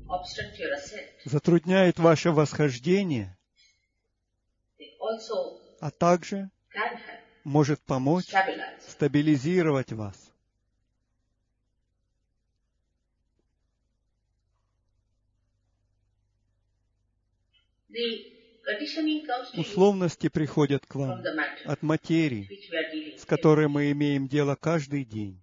затрудняет ваше восхождение, а также может помочь стабилизировать вас. Условности приходят к вам от материи, с которой мы имеем дело каждый день.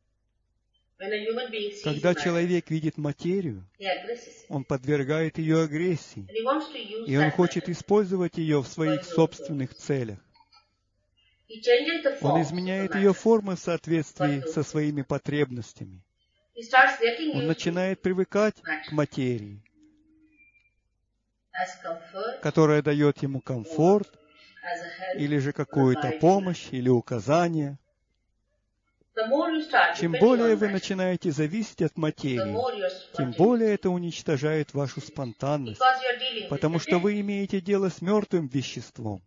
Когда человек видит материю, он подвергает ее агрессии, и он хочет использовать ее в своих собственных целях. Он изменяет ее формы в соответствии со своими потребностями. Он начинает привыкать к материи, которая дает ему комфорт, или же какую-то помощь, или указание. Чем более вы начинаете зависеть от материи, тем более это уничтожает вашу спонтанность, потому что вы имеете дело с мертвым веществом.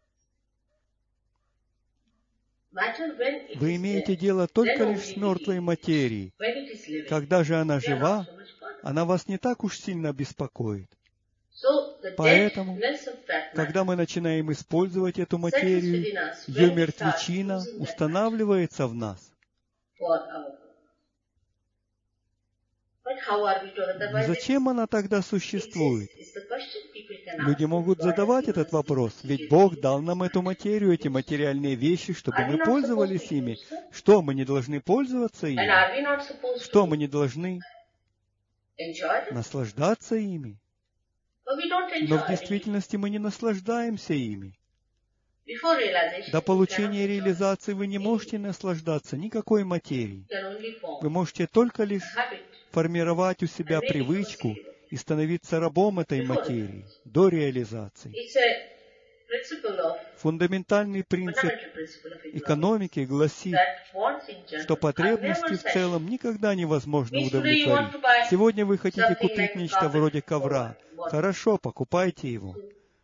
Вы имеете дело только лишь с мертвой материей. Когда же она жива, она вас не так уж сильно беспокоит. Поэтому, когда мы начинаем использовать эту материю, ее мертвечина устанавливается в нас. Но зачем она тогда существует? Люди могут задавать этот вопрос, ведь Бог дал нам эту материю, эти материальные вещи, чтобы мы пользовались ими. Что, мы не должны пользоваться ими? Что, мы не должны наслаждаться ими? Но в действительности мы не наслаждаемся ими. До получения реализации вы не можете наслаждаться никакой материей. Вы можете только лишь формировать у себя привычку и становиться рабом этой материи до реализации. Фундаментальный принцип экономики гласит, что потребности в целом никогда невозможно удовлетворить. Сегодня вы хотите купить нечто вроде ковра. Хорошо, покупайте его.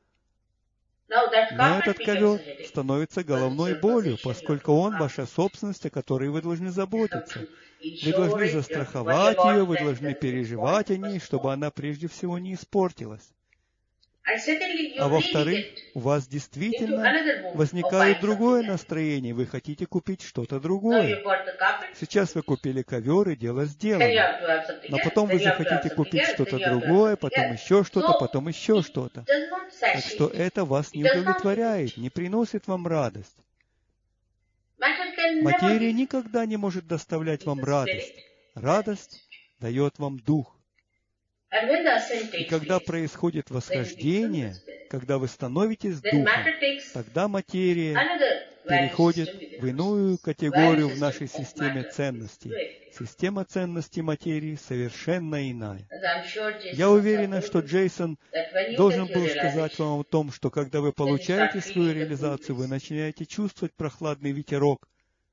Но этот ковер становится головной болью, поскольку он ваша собственность, о которой вы должны заботиться. Вы должны застраховать ее, вы должны переживать о ней, чтобы она прежде всего не испортилась. А во-вторых, у вас действительно возникает другое настроение, вы хотите купить что-то другое. Сейчас вы купили ковер, и дело сделано. Но потом вы захотите купить что-то другое, потом еще что-то, потом еще что-то. Так что это вас не удовлетворяет, не приносит вам радость. Материя никогда не может доставлять вам радость. Радость дает вам дух. И когда происходит восхождение, когда вы становитесь духом, тогда материя переходит в иную категорию в нашей системе ценностей. Система ценностей материи совершенно иная. Я уверена, что Джейсон должен был сказать вам о том, что когда вы получаете свою реализацию, вы начинаете чувствовать прохладный ветерок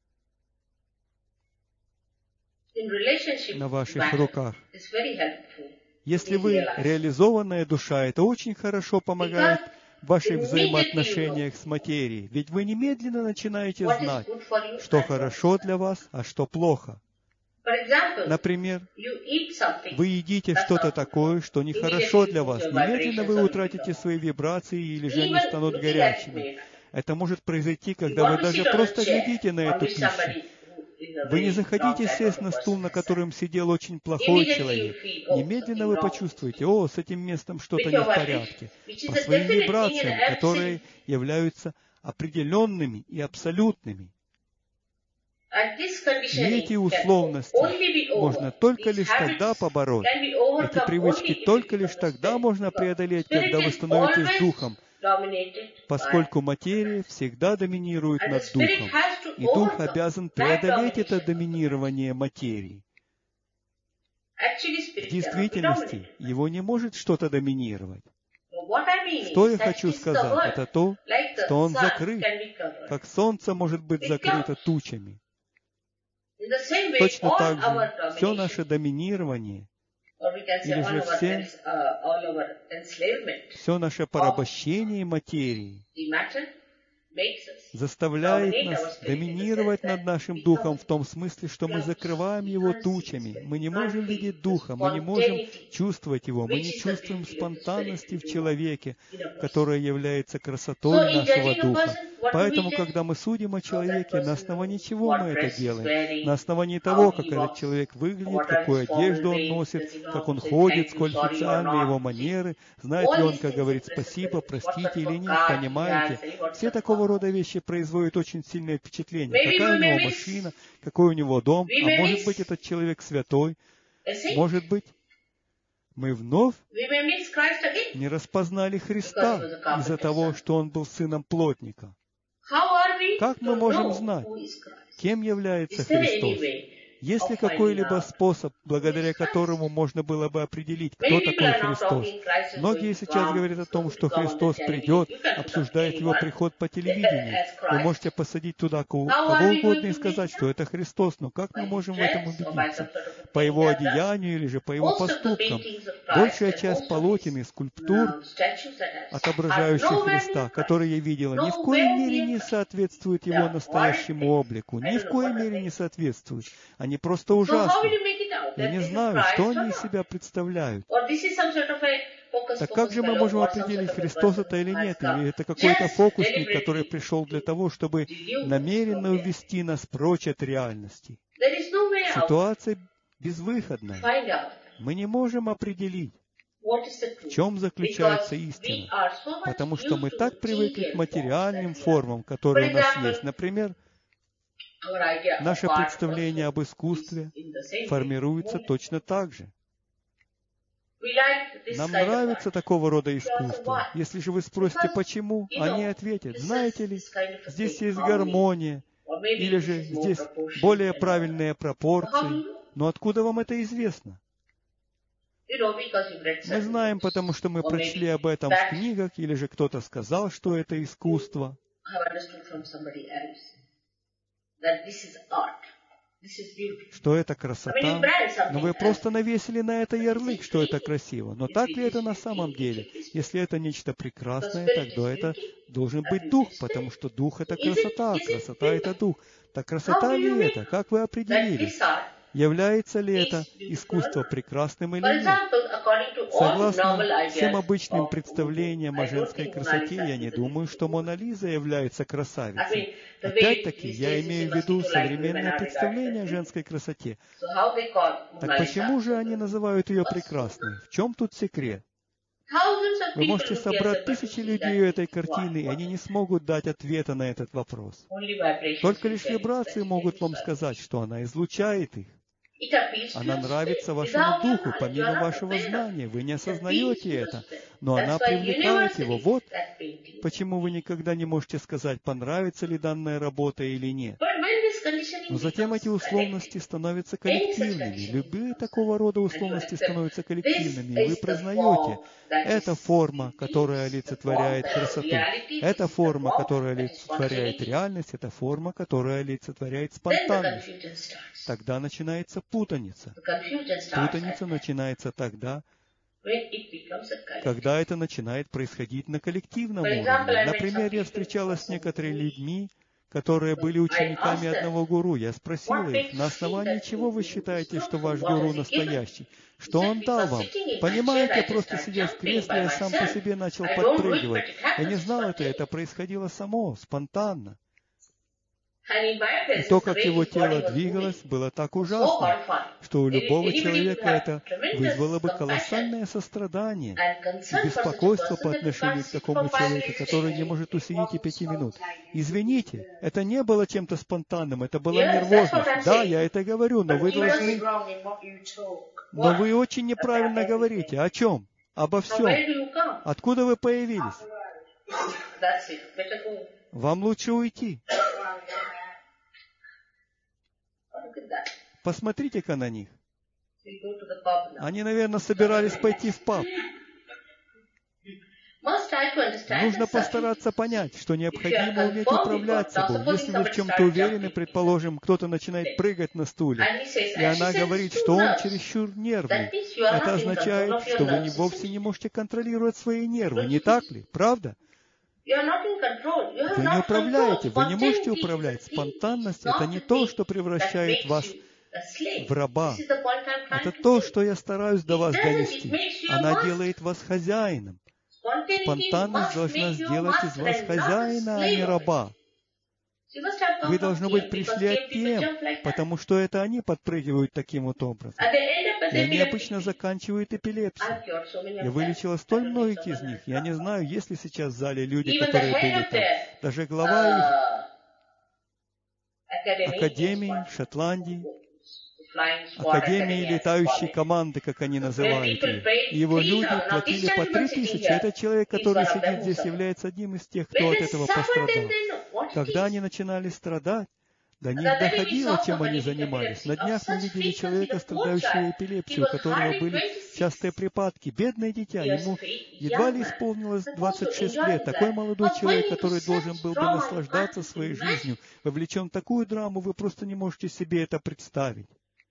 на ваших руках. Если вы реализованная душа, это очень хорошо помогает в ваших взаимоотношениях с материей, ведь вы немедленно начинаете знать, что хорошо для вас, а что плохо. Например, вы едите что-то такое, что нехорошо для вас. Немедленно вы утратите свои вибрации или же они станут горячими. Это может произойти, когда вы даже просто глядите на эту пищу. Вы не захотите сесть на стул, на котором сидел очень плохой человек. Немедленно вы почувствуете, с этим местом что-то не в порядке. По своим вибрациям, которые являются определенными и абсолютными. И эти условности можно только лишь тогда побороть. Эти привычки только лишь тогда можно преодолеть, когда вы становитесь духом, поскольку материя всегда доминирует над духом, и дух обязан преодолеть это доминирование материи. В действительности, его не может что-то доминировать. Что я хочу сказать, это то, что он закрыт, как солнце может быть закрыто тучами. Точно так же все наше доминирование, или же все наше порабощение материи заставляет нас доминировать над нашим духом в том смысле, что мы закрываем его тучами. Мы не можем видеть духа, мы не можем чувствовать его, мы не чувствуем спонтанности в человеке, которая является красотой нашего духа. Поэтому, когда мы судим о человеке, на основании чего мы это делаем? На основании того, как этот человек выглядит, какую одежду он носит, как он ходит, сколь официальны его манеры, знает ли он, как говорить спасибо, простите или нет, понимаете? Все такого рода вещи производят очень сильное впечатление. Какая у него машина, какой у него дом, а может быть, этот человек святой, может быть, мы вновь не распознали Христа из-за того, что Он был сыном плотника. Как мы можем знать, кем является Христос? Есть ли какой-либо способ, благодаря которому можно было бы определить, кто такой Христос? Многие сейчас говорят о том, что Христос придет, обсуждает Его приход по телевидению. Вы можете посадить туда кого угодно и сказать, что это Христос, но как мы можем в этом убедиться? По Его одеянию или же по Его поступкам? Большая часть полотен и скульптур, отображающих Христа, которые я видела, ни в коей мере не соответствуют Его настоящему облику, ни в коей мере не соответствуют. Они просто ужасны. Я не знаю, что они из себя представляют. Так как же мы можем определить, Христос это или нет? Или это какой-то фокусник, который пришел для того, чтобы намеренно увести нас прочь от реальности? Ситуация безвыходная. Мы не можем определить, в чем заключается истина. Потому что мы так привыкли к материальным формам, которые у нас есть. Например, наше представление об искусстве формируется точно так же. Нам нравится такого рода искусство. Если же вы спросите, почему, они ответят, знаете ли, здесь есть гармония, или же здесь более правильные пропорции. Но откуда вам это известно? Мы знаем, потому что мы прочли об этом в книгах, или же кто-то сказал, что это искусство. Что это красота, но вы просто навесили на это ярлык, что это красиво. Но так ли это на самом деле? Если это нечто прекрасное, тогда это должен быть дух, потому что дух — это красота, а красота — это дух. Так красота ли это? Как вы определили? Является ли это искусство прекрасным или нет? Согласно всем обычным представлениям о женской красоте, я не думаю, что Мона Лиза является красавицей. Опять-таки, я имею в виду современное представление о женской красоте. Так почему же они называют ее прекрасной? В чем тут секрет? Вы можете собрать тысячи людей у этой картины, и они не смогут дать ответа на этот вопрос. Только лишь вибрации могут вам сказать, что она излучает их. Она нравится вашему духу, помимо вашего знания. Вы не осознаете это, но она привлекает его. Вот почему вы никогда не можете сказать, понравится ли данная работа или нет. Но затем эти условности становятся коллективными. Любые такого рода условности становятся коллективными, и вы признаете, это форма, которая олицетворяет красоту, это форма, которая олицетворяет реальность, это форма, которая олицетворяет спонтанность. Тогда начинается путаница. Путаница начинается тогда, когда это начинает происходить на коллективном уровне. Например, я встречалась с некоторыми людьми, которые были учениками одного гуру. Я спросила их, на основании чего вы считаете, что ваш гуру настоящий? Что он дал вам? Понимаете, просто сидя в кресле, я сам по себе начал подпрыгивать. Я не знал это происходило само, спонтанно. И то, как его тело двигалось, было так ужасно, что у любого человека это вызвало бы колоссальное сострадание и беспокойство по отношению к такому человеку, который не может усидеть и 5 минут. Извините, это не было чем-то спонтанным, это была нервозность. Да, я это говорю, но вы должны... Но вы очень неправильно говорите. О чем? Обо всем. Откуда вы появились? Вам лучше уйти. Посмотрите-ка на них. Они, наверное, собирались пойти в паб. Нужно постараться понять, что необходимо уметь управлять собой. Если вы в чем-то уверены, предположим, кто-то начинает прыгать на стуле, и она говорит, что он чересчур нервный, это означает, что вы вовсе не можете контролировать свои нервы, не так ли? Правда? Вы не управляете, вы не можете управлять. Спонтанность — это не то, что превращает вас в раба. Это то, что я стараюсь до вас донести. Она делает вас хозяином. Спонтанность должна сделать из вас хозяина, а не раба. Вы, должно быть, пришли от тем, потому что это они подпрыгивают таким вот образом. И они обычно заканчивают эпилепсией. Я вылечила столь многих из них. Я не знаю, есть ли сейчас в зале люди, которые были там. Даже глава их академии в Шотландии, Академии летающей команды, как они называют ее. И его люди платили по 3000. Этот человек, который сидит здесь, является одним из тех, кто от этого пострадал. Когда они начинали страдать, до них доходило, чем они занимались. На днях мы видели человека, страдающего эпилепсией, у которого были частые припадки. Бедное дитя, ему едва ли исполнилось 26 лет. Такой молодой человек, который должен был бы наслаждаться своей жизнью, вовлечен в такую драму, вы просто не можете себе это представить.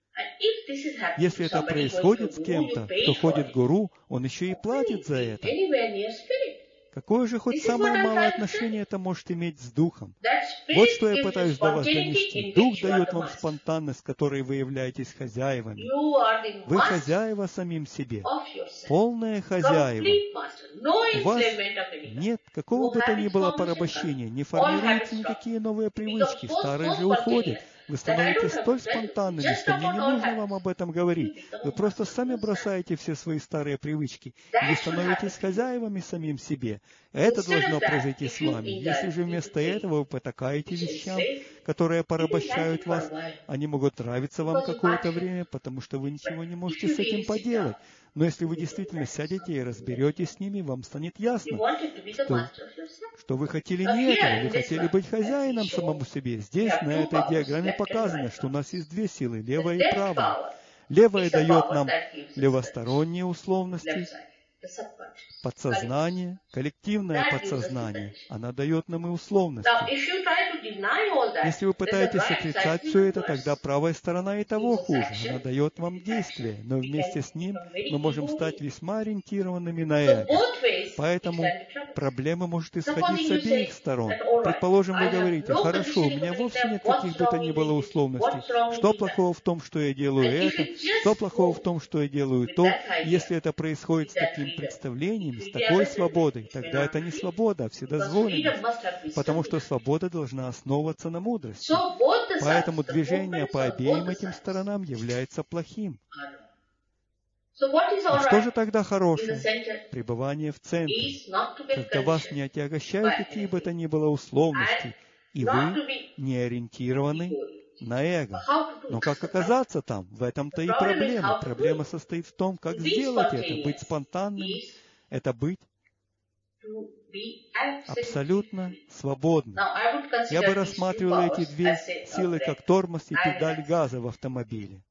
Если это происходит с кем-то, кто ходит к гуру, он еще и платит за это. Какое же хоть самое малое отношение это может иметь с Духом? Вот что я пытаюсь до вас донести. Дух дает вам спонтанность, которой вы являетесь хозяевами. Вы хозяева самим себе. Полные хозяева. У вас нет какого бы то ни было порабощения. Не формируются никакие новые привычки. Старые же уходят. Вы становитесь столь спонтанными, что мне не нужно вам об этом говорить. Вы просто сами бросаете все свои старые привычки. И вы становитесь хозяевами самим себе. Это должно произойти с вами. Если же вместо этого вы потакаете вещам, которые порабощают вас, они могут нравиться вам какое-то время, потому что вы ничего не можете с этим поделать. Но если вы действительно сядете и разберетесь с ними, вам станет ясно, что вы хотели не этого, вы хотели быть хозяином самому себе. Здесь, на этой диаграмме показано, что у нас есть две силы, левая и правая. Левая дает нам левосторонние условности, подсознание, коллективное подсознание. Она дает нам и условности. Если вы пытаетесь отрицать все это, тогда правая сторона и того хуже. Она дает вам действие, но вместе с ним мы можем стать весьма ориентированными на эго. Поэтому проблема может исходить с обеих сторон. Предположим, вы говорите: хорошо, у меня вовсе нет каких бы то ни было условностей. Что плохого в том, что я делаю это? Что плохого в том, что я делаю то? Если это происходит с таким представлением, с такой свободой, тогда это не свобода, а вседозволенность. Потому что свобода должна основываться на мудрости. Поэтому движение по обеим этим сторонам является плохим. А что же тогда хорошее? Пребывание в центре, когда вас не отягощают какие бы то ни было условности, и вы не ориентированы на эго. Но как оказаться там? В этом-то и проблема. Проблема состоит в том, как сделать это. Быть спонтанным — это быть абсолютно свободным. Я бы рассматривал эти две силы как тормоз и педаль газа в автомобиле.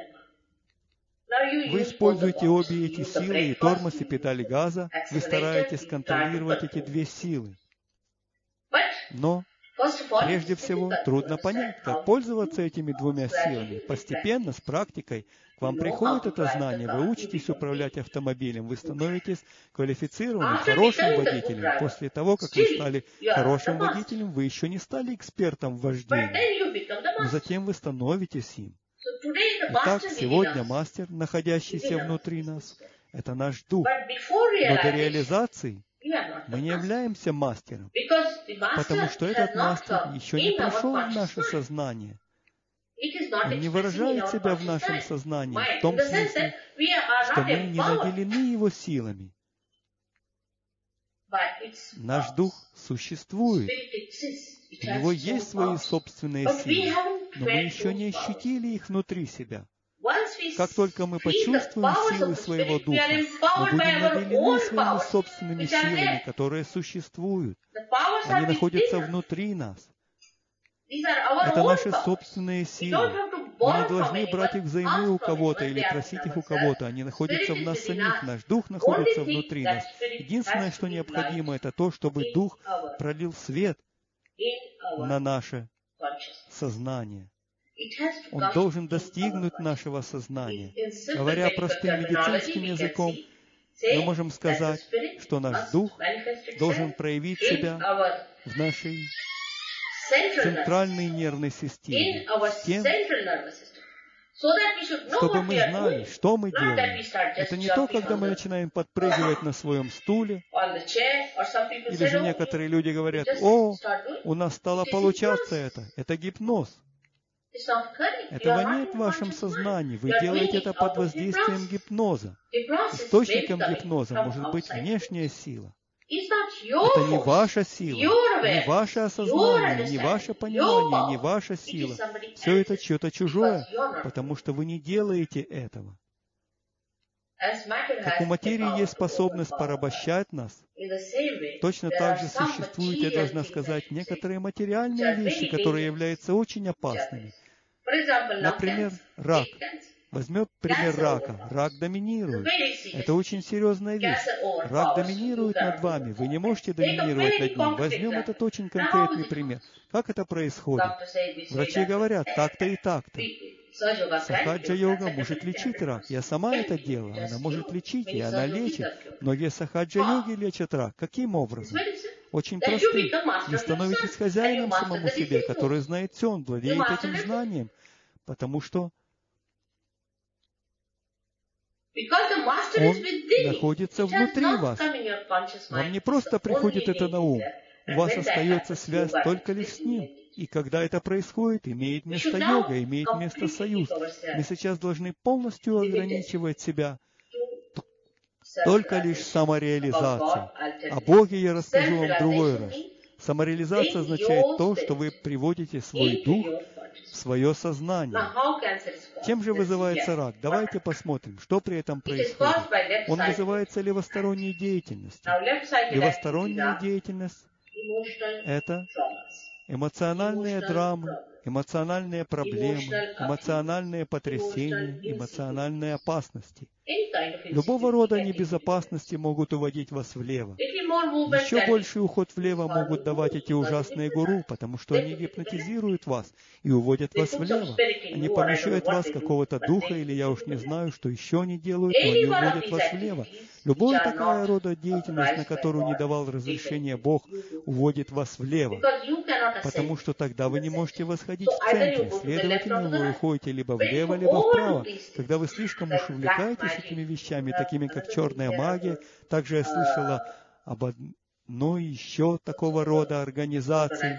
Вы используете обе эти силы, и тормоз, и педаль газа. Вы стараетесь контролировать эти две силы. Но прежде всего, трудно понять, как пользоваться этими двумя силами. Постепенно, с практикой, к вам приходит это знание, вы учитесь управлять автомобилем, вы становитесь квалифицированным, хорошим водителем. После того, как вы стали хорошим водителем, вы еще не стали экспертом в вождении, но затем вы становитесь им. Итак, сегодня мастер, находящийся внутри нас, это наш дух. Но до реализации мы не являемся мастером, потому что этот мастер еще не пришел в наше сознание. Он не выражает себя в нашем сознании в том смысле, что мы не наделены его силами. Наш дух существует. У него есть свои собственные силы, но мы еще не ощутили их внутри себя. Как только мы почувствуем силы своего духа, мы будем наделены своими собственными силами, которые существуют. Они находятся внутри нас. Это наши собственные силы. Мы не должны брать их взаймы у кого-то или просить их у кого-то. Они находятся в нас самих. Наш дух находится внутри нас. Единственное, что необходимо, это то, чтобы дух пролил свет на наше сознание. Он должен достигнуть нашего сознания. Говоря простым медицинским языком, Мы можем сказать, что наш дух должен проявить себя в нашей центральной нервной системе, с тем, чтобы мы знали, что мы делаем. Это не то, когда мы начинаем подпрыгивать на своем стуле, или же некоторые люди говорят: «О, у нас стало получаться это». Это гипноз. Этого нет в вашем сознании. Вы делаете это под воздействием гипноза. Источником гипноза может быть внешняя сила. Это не ваша сила, не ваше осознание, не ваше понимание, не ваша сила. Все это что-то чужое, потому что вы не делаете этого. Как у материи есть способность порабощать нас, точно так же существуют, я должна сказать, некоторые материальные вещи, которые являются очень опасными. Например, рак. Возьмем пример рака. Рак доминирует. Это очень серьезная вещь. Рак доминирует над вами. Вы не можете доминировать над ним. Возьмем этот очень конкретный пример. Как это происходит? Врачи говорят, так-то и так-то. Сахаджа-йога может лечить рак. Я сама это делаю. Она может лечить, и она лечит. Многие сахаджа-йоги лечат рак. Каким образом? Очень простым. Вы становитесь хозяином самому себе, который знает все, он владеет этим знанием. Потому что он находится внутри вас. Вам не просто приходит это на ум. У вас остается связь только лишь с ним. И когда это происходит, имеет место йога, имеет место союз. Мы сейчас должны полностью ограничивать себя только лишь самореализацией. О Боге я расскажу вам в другой раз. Самореализация означает то, что вы приводите свой дух в свое сознание. Чем же вызывается рак? Давайте посмотрим, что при этом происходит. Он вызывается левосторонней деятельностью. Левосторонняя деятельность — это эмоциональные драмы, эмоциональные проблемы, эмоциональные потрясения, эмоциональные опасности. Любого рода небезопасности могут уводить вас влево. Еще больший уход влево могут давать эти ужасные гуру, потому что они гипнотизируют вас и уводят вас влево. Они помещают вас какого-то духа, или я уж не знаю, что еще они делают, но они уводят вас влево. Любая такая рода деятельность, на которую не давал разрешения Бог, уводит вас влево. Потому что тогда вы не можете восходить в центре. Следовательно, вы уходите либо влево, либо вправо. Когда вы слишком уж увлекаетесь этими вещами, такими как черная магия, также я слышала об одной еще такого рода организации.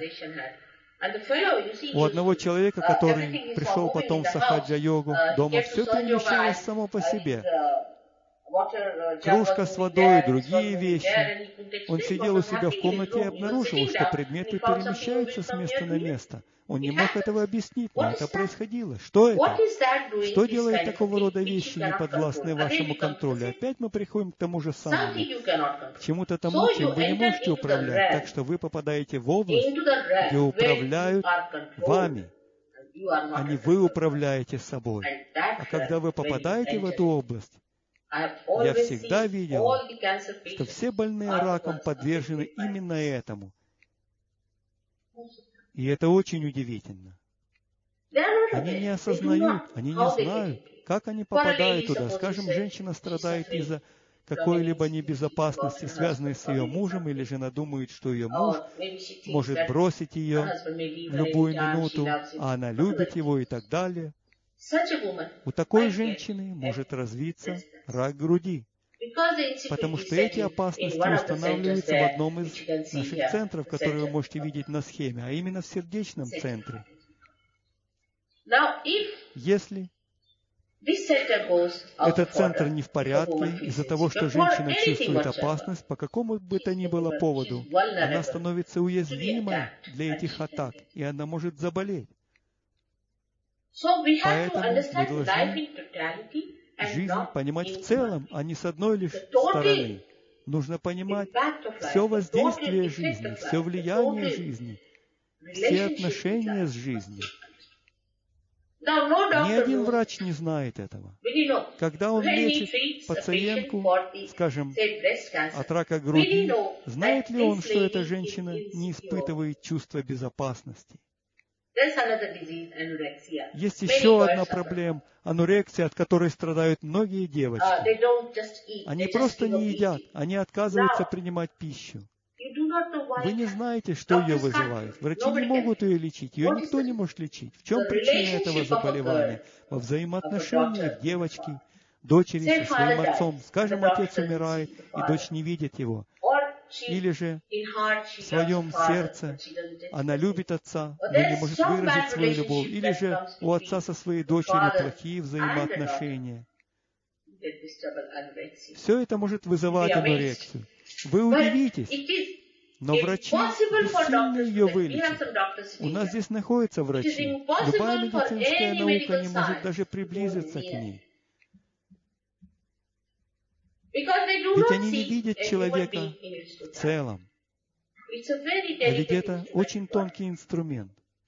У одного человека, который пришел потом в сахаджа-йогу, дома все перемещалось само по себе. Кружка с водой и другие вещи. Он сидел у себя в комнате и обнаружил, что предметы перемещаются с места на место. Он не мог этого объяснить, но это происходило. Что это? Что делает такого рода вещи, не подвластные вашему контролю? Опять мы приходим к тому же самому. К чему-то тому, чем вы не можете управлять. Так что вы попадаете в область, где управляют вами, а не вы управляете собой. А когда вы попадаете в эту область, я всегда видел, что все больные раком подвержены именно этому. И это очень удивительно. Они не осознают, они не знают, как они попадают туда. Скажем, женщина страдает из-за какой-либо небезопасности, связанной с ее мужем, или же она думает, что ее муж может бросить ее в любую минуту, а она любит его и так далее. У такой женщины может развиться рак груди, потому что эти опасности устанавливаются в одном из наших центров, которые вы можете видеть на схеме, а именно в сердечном центре. Если этот центр не в порядке из-за того, что женщина чувствует опасность по какому бы то ни было поводу, она становится уязвимой для этих атак, и она может заболеть. Поэтому мы должны жизнь понимать в целом, а не с одной лишь стороны. Нужно понимать все воздействие жизни, все влияние жизни, все отношения с жизнью. Ни один врач не знает этого. Когда он лечит пациентку, скажем, от рака груди, знает ли он, что эта женщина не испытывает чувства безопасности? Есть еще одна проблема — анорексия, от которой страдают многие девочки. Они просто не едят, они отказываются принимать пищу. Вы не знаете, что ее вызывает. Врачи не могут ее лечить, ее никто не может лечить. В чем причина этого заболевания? Во взаимоотношениях девочки, дочери со своим отцом. Скажем, отец умирает, и дочь не видит его. Или же в своем сердце она любит отца, но не может выразить свою любовь. Или же у отца со своей дочерью плохие взаимоотношения. Все это может вызывать анорексию. Вы удивитесь, но врачи бессильны ее вылечить. У нас здесь находятся врачи. Любая медицинская наука не может даже приблизиться к ней. Ведь они не видят человека в целом. А ведь это очень тонкий инструмент.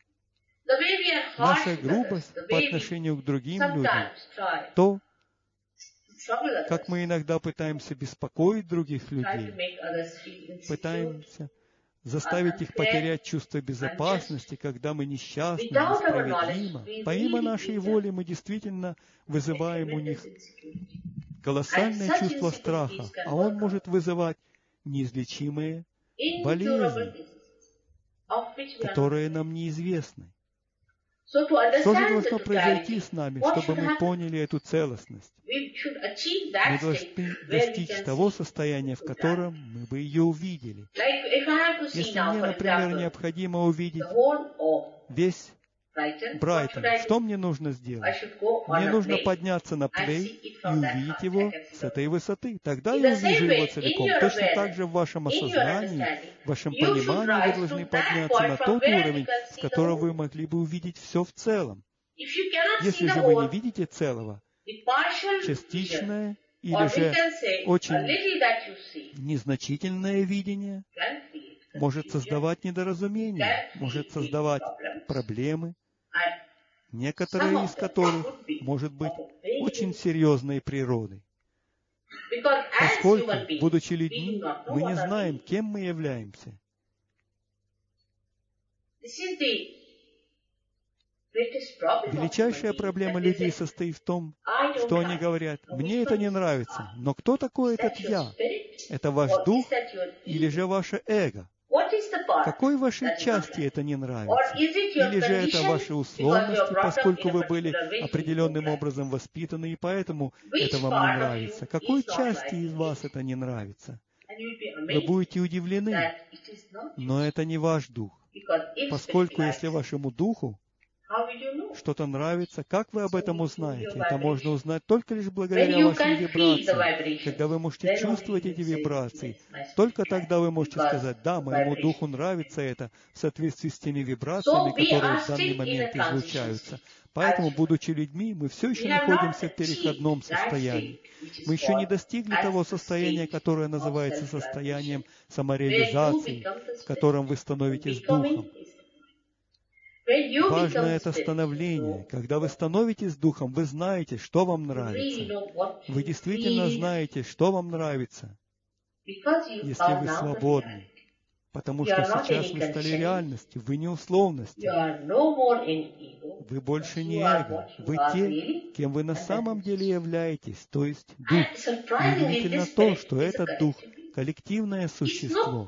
Наша грубость по отношению к другим людям, то, как мы иногда пытаемся беспокоить других людей, пытаемся заставить их потерять чувство безопасности, когда мы несчастны, несправедливы. Помимо нашей воли мы действительно вызываем у них колоссальное чувство страха, а он может вызывать неизлечимые болезни, которые нам неизвестны. Что же должно произойти с нами, чтобы мы поняли эту целостность? Мы должны достичь того состояния, в котором мы бы ее увидели. Если мне, например, необходимо увидеть весь Брайтон, что мне нужно сделать? Мне нужно подняться на плей и увидеть его с этой высоты. Тогда я увижу его целиком. Точно так же в вашем осознании, в вашем понимании вы должны подняться на тот уровень, с которого вы могли бы увидеть все в целом. Если же вы не видите целого, частичное или же очень незначительное видение может создавать недоразумения, может создавать проблемы, некоторые из которых может быть очень серьезной природы. Поскольку, будучи людьми, мы не знаем, кем мы являемся. Величайшая проблема людей состоит в том, что они говорят: «Мне это не нравится». Но кто такой этот «я»? Это ваш дух или же ваше эго? Какой вашей части это не нравится? Или же это ваши условности, поскольку вы были определенным образом воспитаны, и поэтому это вам не нравится? Какой части из вас это не нравится? Вы будете удивлены, но это не ваш дух. Поскольку если вашему духу что-то нравится, как вы об этом узнаете? Это можно узнать только лишь благодаря вашим вибрациям. Когда вы можете чувствовать эти вибрации, только тогда вы можете сказать: «Да, моему духу нравится это в соответствии с теми вибрациями, которые в данный момент излучаются». Поэтому, будучи людьми, мы все еще находимся в переходном состоянии. Мы еще не достигли того состояния, которое называется состоянием самореализации, в котором вы становитесь духом. Важно это становление. Когда вы становитесь духом, вы знаете, что вам нравится. Вы действительно знаете, что вам нравится, если вы свободны. Потому что сейчас вы стали реальностью, вы не условностью. Вы больше не эго. Вы те, кем вы на самом деле являетесь, то есть дух. И удивительно то, что этот дух — коллективное существо.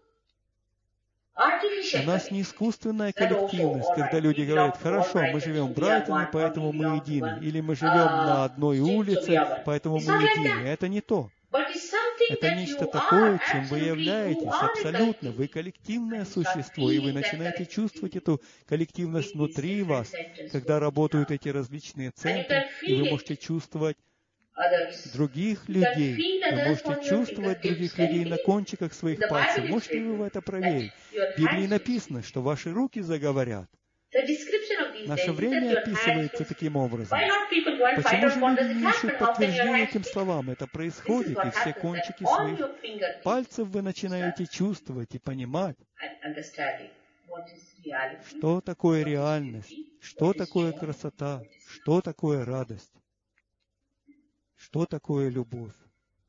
У нас не искусственная коллективность, когда люди говорят: «Хорошо, мы живем в Брайтоне, поэтому мы едины». Или «Мы живем на одной улице, поэтому мы едины». Это не то. Это нечто такое, чем вы являетесь, абсолютно. Вы коллективное существо, и вы начинаете чувствовать эту коллективность внутри вас, когда работают эти различные центры, и вы можете чувствовать других людей. Вы можете чувствовать других людей на кончиках своих пальцев. Можете ли вы в это проверить? В Библии написано, что ваши руки заговорят. Наше время описывается таким образом. Почему же люди не ищут подтверждения этим словам? Это происходит, и все кончики своих пальцев вы начинаете чувствовать и понимать, что такое реальность, что такое красота, что такое радость, что такое любовь.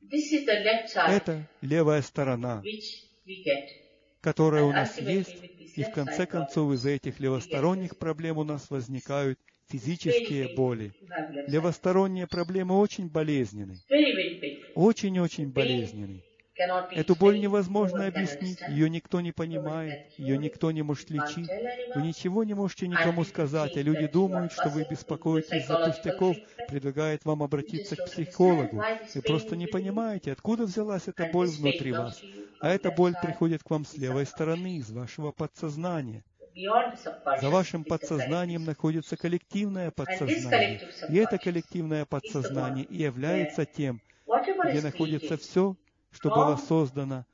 Это левая сторона, которая у нас есть И в конце концов из-за этих левосторонних проблем у нас возникают физические боли. Левосторонние проблемы очень болезненны. Очень-очень болезненны. Эту боль невозможно объяснить, ее никто не понимает, ее никто не может лечить. Вы ничего не можете никому сказать, а люди думают, что вы беспокоитесь из-за пустяков, предлагают вам обратиться к психологу. Вы просто не понимаете, откуда взялась эта боль внутри вас. А эта боль приходит к вам с левой стороны, из вашего подсознания. За вашим подсознанием находится коллективное подсознание. И это коллективное подсознание и является тем, где находится все, что было создано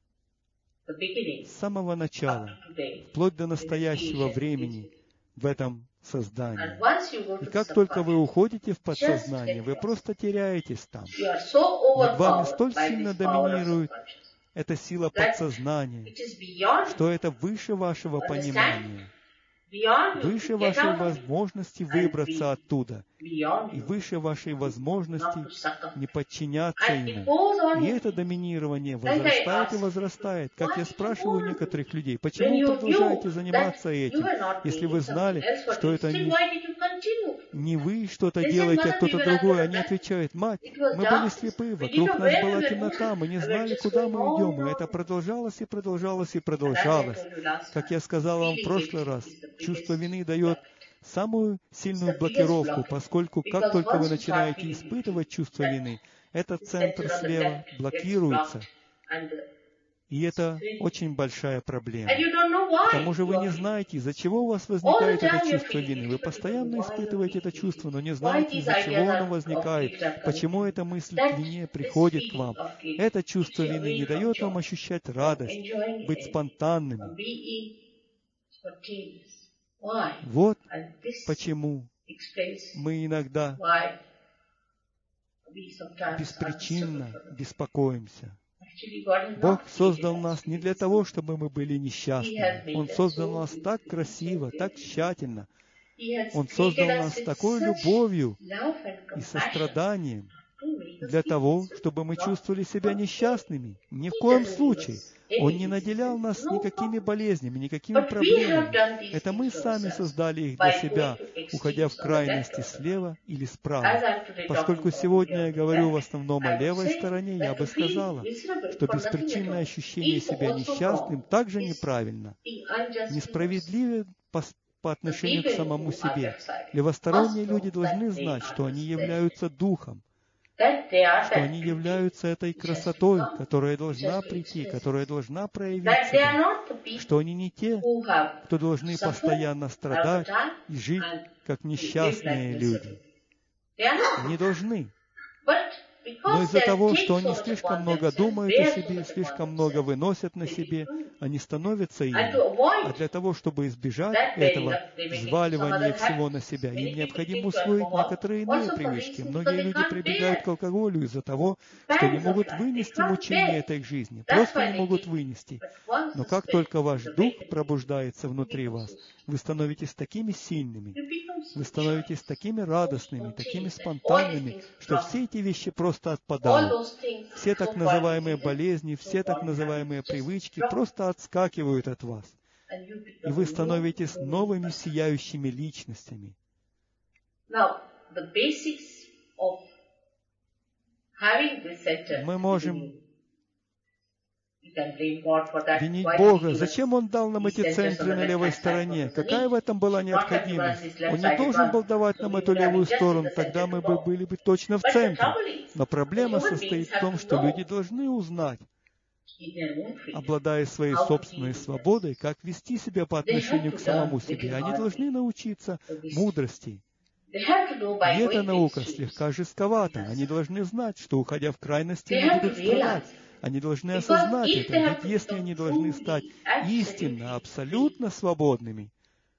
с самого начала, вплоть до настоящего времени в этом создании. И как только вы уходите в подсознание, вы просто теряетесь там. Над вами столь сильно доминирует эта сила подсознания, что это выше вашего понимания, выше вашей возможности выбраться оттуда, и выше вашей возможности не подчиняться ему. И это доминирование возрастает и возрастает. Как я спрашиваю некоторых людей, почему вы продолжаете заниматься этим, если вы знали, что это не вы что-то делаете, а кто-то другой? Они отвечают: мать, мы были слепы, вокруг нас была темнота, мы не знали, куда мы идем. И это продолжалось и продолжалось и продолжалось. Как я сказал вам в прошлый раз, чувство вины дает самую сильную блокировку, поскольку как только вы начинаете испытывать чувство вины, этот центр слева блокируется. И это очень большая проблема. К тому же вы не знаете, из-за чего у вас возникает это чувство вины. Вы постоянно испытываете это чувство, но не знаете, из-за чего оно возникает, почему эта мысль к вине приходит к вам. Это чувство вины не дает вам ощущать радость, быть спонтанными. Вот почему мы иногда беспричинно беспокоимся. Бог создал нас не для того, чтобы мы были несчастными. Он создал нас так красиво, так тщательно. Он создал нас с такой любовью и состраданием для того, чтобы мы чувствовали себя несчастными. Ни в коем случае. Он не наделял нас никакими болезнями, никакими проблемами. Это мы сами создали их для себя, уходя в крайности слева или справа. Поскольку сегодня я говорю в основном о левой стороне, я бы сказала, что беспричинное ощущение себя несчастным также неправильно, несправедливо по отношению к самому себе. Левосторонние люди должны знать, что они являются духом, что они являются этой красотой, которая должна прийти, которая должна проявить себя, что они не те, кто должны постоянно страдать и жить как несчастные люди. Не должны. Но из-за того, что они слишком много думают о себе, слишком много выносят на себе, они становятся ими. А для того, чтобы избежать этого взваливания всего на себя, им необходимо усвоить некоторые иные привычки. Многие люди прибегают к алкоголю из-за того, что не могут вынести мучения этой жизни. Просто не могут вынести. Но как только ваш дух пробуждается внутри вас, вы становитесь такими сильными, вы становитесь такими радостными, такими спонтанными, что все эти вещи просто отпадают. Все так называемые болезни, все так называемые привычки просто отскакивают от вас. И вы становитесь новыми сияющими личностями. Мы можем винить Бога. Зачем Он дал нам эти центры на левой стороне? Какая в этом была необходимость? Он не должен был давать нам эту левую сторону, тогда мы бы были бы точно в центре. Но проблема состоит в том, что люди должны узнать, обладая своей собственной свободой, как вести себя по отношению к самому себе. Они должны научиться мудрости. И эта наука слегка жестковата. Они должны знать, что, уходя в крайности, они будут страдать. Они должны осознать это, ведь если они должны стать истинно, абсолютно свободными,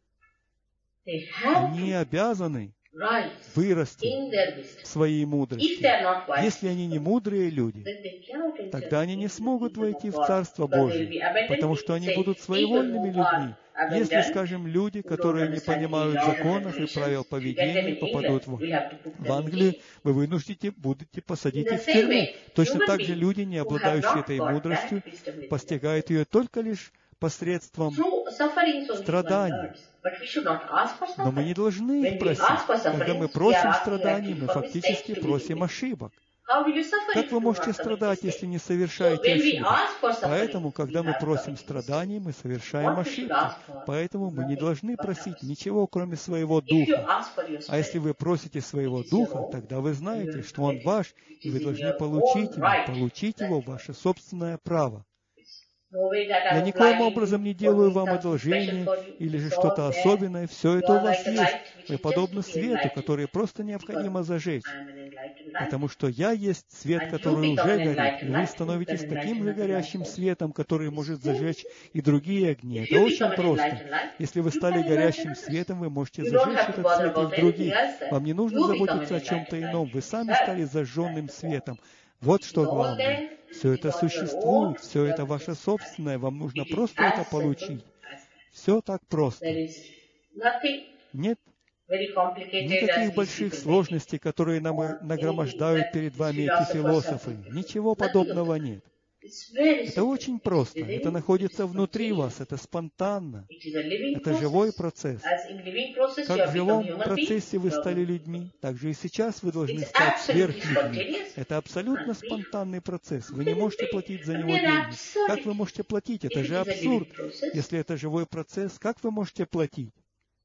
они обязаны вырасти в своей мудрости. Если они не мудрые люди, тогда они не смогут войти в Царство Божие, потому что они будут своевольными людьми. Если, скажем, люди, которые не понимают законов и правил поведения, попадут в Англию, вы вынуждены будете посадить их в тюрьму. Точно так же люди, не обладающие этой мудростью, постигают ее только лишь посредством страданий. Но мы не должны их просить. Когда мы просим страданий, мы фактически просим ошибок. Как вы можете страдать, если не совершаете ошибок? Поэтому, когда мы просим страданий, мы совершаем ошибки. Поэтому мы не должны просить ничего, кроме своего духа. А если вы просите своего духа, тогда вы знаете, что он ваш, и вы должны получить его, ваше собственное право. Я никоим образом не делаю вам одолжение или же что-то особенное. Все это у вас есть. Вы подобны свету, который просто необходимо зажечь. Потому что я есть свет, который уже горит, и вы становитесь таким же горящим светом, который может зажечь и другие огни. Это очень просто. Если вы стали горящим светом, вы можете зажечь этот свет и в других. Вам не нужно заботиться о чем-то ином. Вы сами стали зажженным светом. Вот что главное. Все это существует, все это ваше собственное, вам нужно просто это получить. Все так просто. Нет никаких больших сложностей, которые нам нагромождают перед вами эти философы. Ничего подобного нет. Это очень просто. Это находится внутри вас. Это спонтанно. Это живой процесс. Как в живом процессе вы стали людьми, так же и сейчас вы должны стать сверхлюдьми. Это абсолютно спонтанный процесс. Вы не можете платить за него деньги. Как вы можете платить? Это же абсурд. Если это живой процесс, как вы можете платить?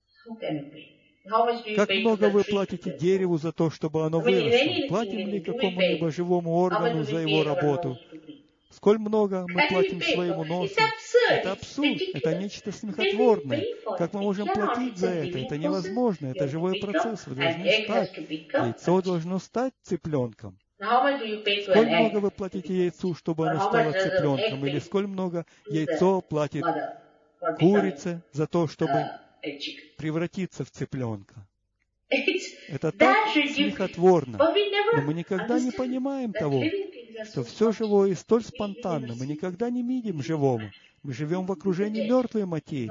Как много вы платите дереву за то, чтобы оно выросло? Платим ли какому-либо живому органу за его работу? Сколь много мы платим своему носу? Это абсурд, это нечто смехотворное. Как мы можем платить за это? Это невозможно, это живой процесс. Вы должны стать. Яйцо должно стать цыпленком. Сколь много вы платите яйцу, чтобы оно стало цыпленком? Или сколь много яйцо платит курице за то, чтобы превратиться в цыпленка? Это так смехотворно. Но мы никогда не понимаем того, что все живое столь спонтанно. Мы никогда не видим живого. Мы живем в окружении мертвой материи.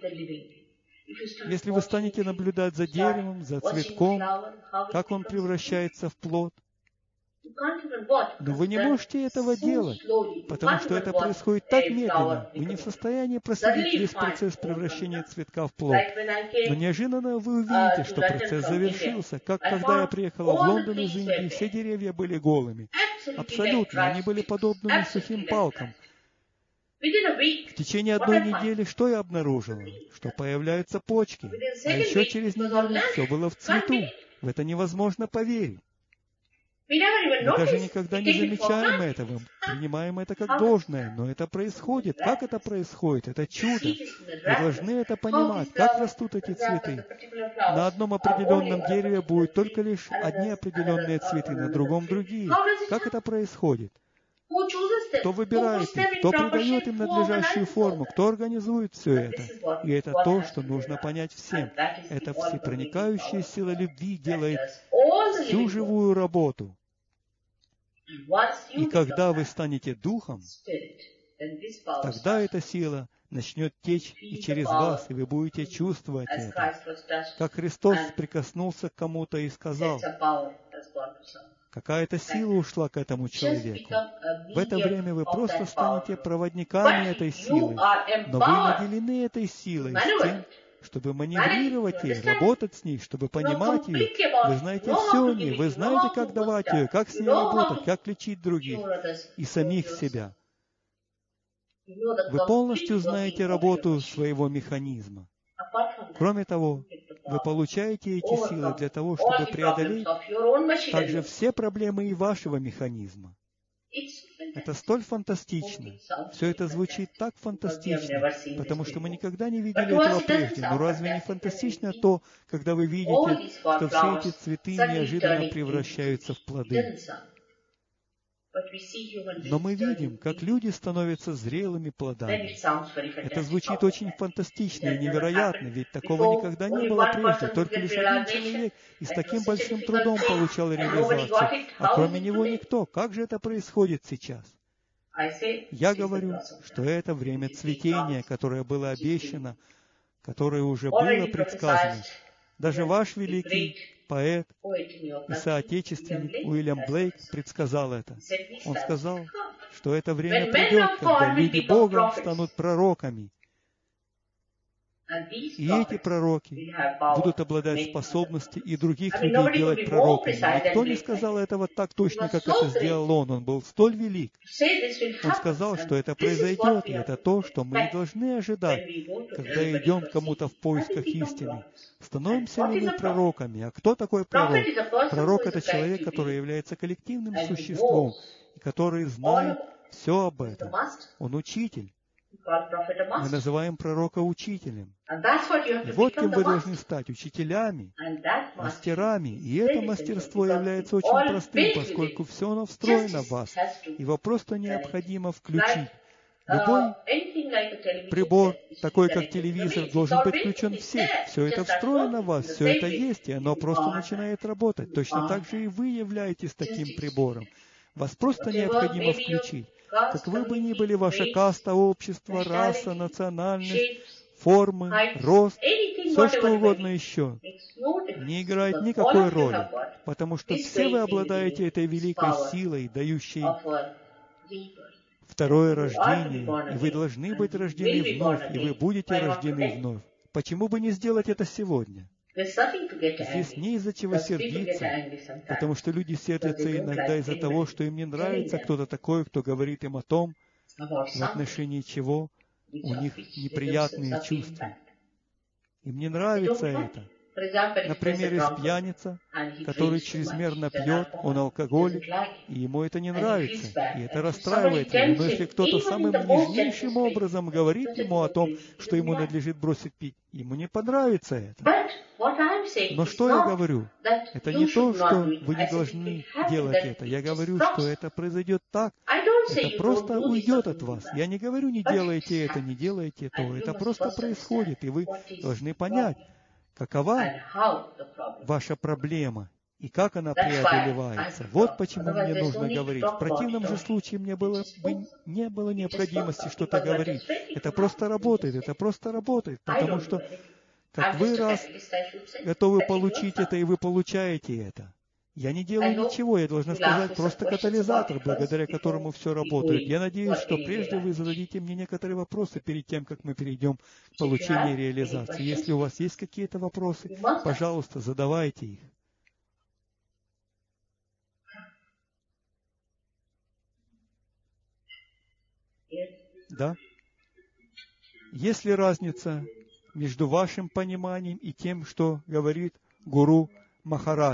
Если вы станете наблюдать за деревом, за цветком, как он превращается в плод, но вы не можете этого делать, потому что это происходит так медленно. Вы не в состоянии проследить весь процесс превращения цветка в плод. Но неожиданно вы увидите, что процесс завершился. Как когда я приехала в Лондон из Индии, все деревья были голыми. Абсолютно. Они были подобны сухим палкам. В течение одной недели что я обнаружила? Что появляются почки. А еще через неделю все было в цвету. В это невозможно поверить. Мы даже никогда не замечаем этого, принимаем это как должное, но это происходит. Как это происходит? Это чудо. Вы должны это понимать, как растут эти цветы. На одном определенном дереве будут только лишь одни определенные цветы, на другом другие. Как это происходит? Кто выбирает их, кто придает им надлежащую форму, кто организует все это. И это то, что нужно понять всем. Это всепроникающая сила любви делает всю живую работу. И когда вы станете духом, тогда эта сила начнет течь и через вас, и вы будете чувствовать это. Как Христос прикоснулся к кому-то и сказал, какая-то сила ушла к этому человеку. В это время вы просто станете проводниками этой силы, но вы наделены этой силой с тем, чтобы маневрировать ей, работать с ней, чтобы понимать ее. Вы знаете все о ней, вы знаете, как давать ее, как с ней работать, как лечить других и самих себя. Вы полностью знаете работу своего механизма. Кроме того, вы получаете эти силы для того, чтобы преодолеть также все проблемы и вашего механизма. Это столь фантастично. Все это звучит так фантастично, потому что мы никогда не видели этого прежде. Но разве не фантастично то, когда вы видите, что все эти цветы неожиданно превращаются в плоды? Но мы видим, как люди становятся зрелыми плодами. Это звучит очень фантастично и невероятно, ведь такого никогда не было прежде. Только лишь один человек и с таким большим трудом получал реализацию, а кроме него никто. Как же это происходит сейчас? Я говорю, что это время цветения, которое было обещано, которое уже было предсказано. Даже ваш великий поэт и соотечественник Уильям Блейк предсказал это. Он сказал, что это время придет, когда люди Бога станут пророками. И эти пророки будут обладать способностью и других людей делать пророками. Никто не сказал этого так точно, как это сделал он. Он был столь велик. Он сказал, что это произойдет, и это то, что мы и должны ожидать, когда идем к кому-то в поисках истины. Становимся ли мы пророками? А кто такой пророк? Пророк — это человек, который является коллективным существом, и который знает все об этом. Он учитель. Мы называем пророка учителем. И вот кем вы должны стать — учителями, мастерами. И это мастерство является очень простым, поскольку все оно встроено в вас. Его просто необходимо включить. Любой прибор, такой как телевизор, должен быть включен в сеть. Все это встроено в вас, все это есть, и оно просто начинает работать. Точно так же и вы являетесь таким прибором. Вас просто необходимо включить. Как вы бы ни были, ваша каста, общество, раса, национальность, формы, рост, все что угодно еще, не играет никакой роли, потому что все вы обладаете этой великой силой, дающей второе рождение, и вы должны быть рождены вновь, и вы будете рождены вновь. Почему бы не сделать это сегодня? Здесь не из-за чего сердиться, потому что люди сердятся иногда из-за того, что им не нравится кто-то такой, кто говорит им о том, в отношении чего у них неприятные чувства. Им не нравится это. Например, есть пьяница, который чрезмерно пьет, он алкоголик, и ему это не нравится, и это расстраивает его. Но если кто-то самым нежнейшим образом говорит ему о том, что ему надлежит бросить пить, ему не понравится это. Но что я говорю? Это не то, что вы не должны делать это. Я говорю, что это произойдет так. Это просто уйдет от вас. Я не говорю, не делайте это, не делайте то. Это просто происходит, и вы должны понять, какова ваша проблема и как она преодолевается. Вот почему мне нужно говорить. В противном же случае мне не было необходимости что-то говорить. Это просто работает, потому что как вы раз готовы получить это, и вы получаете это. Я не делаю ничего, я должна сказать, просто катализатор, благодаря которому все работает. Я надеюсь, что прежде вы зададите мне некоторые вопросы перед тем, как мы перейдем к получению и реализации. Если у вас есть какие-то вопросы, пожалуйста, задавайте их. Да? Есть ли разница между вашим пониманием и тем, что говорит Гуру Махарадж?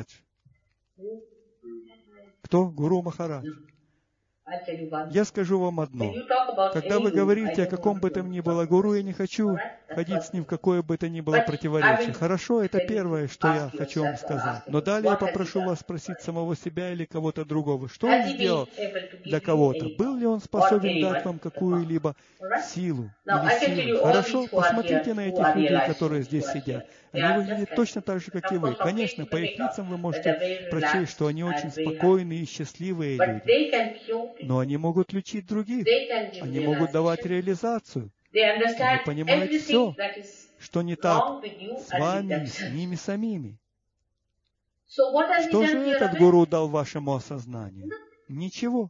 Кто Гуру Махарадж? Я скажу вам одно. Когда вы говорите о каком бы то ни было гуру, я не хочу ходить с ним в какое бы то ни было противоречие. Хорошо, это первое, что я хочу вам сказать. Но далее я попрошу вас спросить самого себя или кого-то другого. Что он сделал для кого-то? Был ли он способен дать вам какую-либо силу или силу? Хорошо, посмотрите на этих людей, которые здесь сидят. Они выглядят точно так же, как и вы. Конечно, по их лицам вы можете прочесть, что они очень спокойные и счастливые люди. Но они могут лечить других. Они могут давать реализацию. Они понимают все, что не так с вами и с ними самими. Что же этот гуру дал вашему осознанию? Ничего.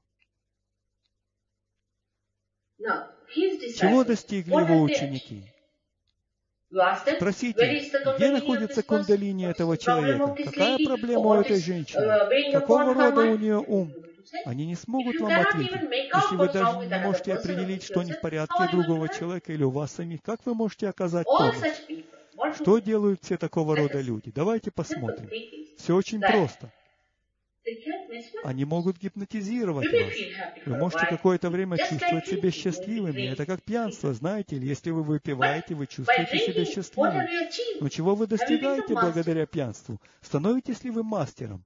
Чего достигли его ученики? Спросите, где находится кундалини этого человека? Какая проблема у этой женщины? Какого рода у нее ум? Они не смогут вам ответить. Если вы даже не можете определить, что не в порядке у другого человека или у вас самих, как вы можете оказать помощь? Что делают все такого рода люди? Давайте посмотрим. Все очень просто. Они могут гипнотизировать вас. Вы можете какое-то время чувствовать себя счастливыми. Это как пьянство, знаете ли. Если вы выпиваете, вы чувствуете себя счастливым. Но чего вы достигаете благодаря пьянству? Становитесь ли вы мастером?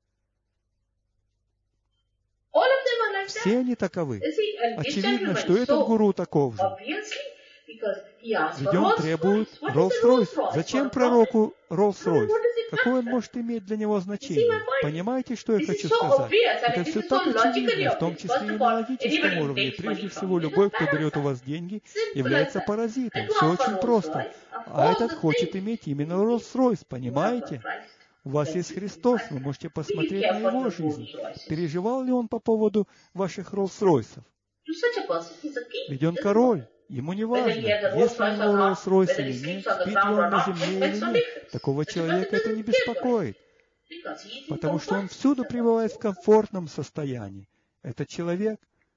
Все они таковы. Очевидно, что этот гуру таков же. Ведь он требует Роллс-Ройс. Зачем пророку Роллс-Ройс? Какое он может иметь для него значение? Понимаете, что я хочу сказать? Это все так очевидно, в том числе и на логическом уровне. Прежде всего, любой, кто берет у вас деньги, является паразитом. Все очень просто. А этот хочет иметь именно Роллс-Ройс, понимаете? У вас есть Христос, вы можете посмотреть на Его жизнь. Переживал ли Он по поводу ваших Роллс-Ройсов? Ведь он король. Ему не важно, есть ли у него Роллс-Ройс или нет, спит ли он на земле или нет. Такого человека это не беспокоит, потому что он всюду пребывает в комфортном состоянии. Это человек,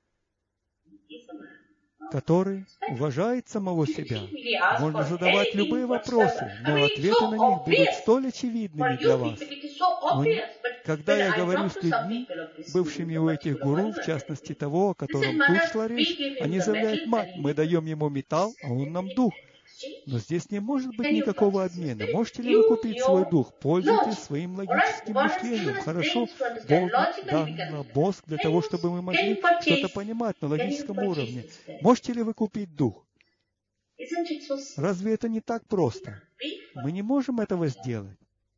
который уважает самого себя. Можно задавать любые вопросы, но ответы на них будут столь очевидными для вас. Но когда я говорю с людьми, бывшими у этих гуру, в частности того, о котором тут шла речь, они заявляют: мы даем ему металл, а он нам дух. Но здесь не может быть никакого обмена. Можете ли вы купить свой дух? Пользуйтесь своим логическим мышлением. Хорошо, Бог дал нам мозг для того, чтобы мы могли что-то понимать на логическом уровне. Можете ли вы купить дух? Разве это не так просто? Мы не можем этого сделать.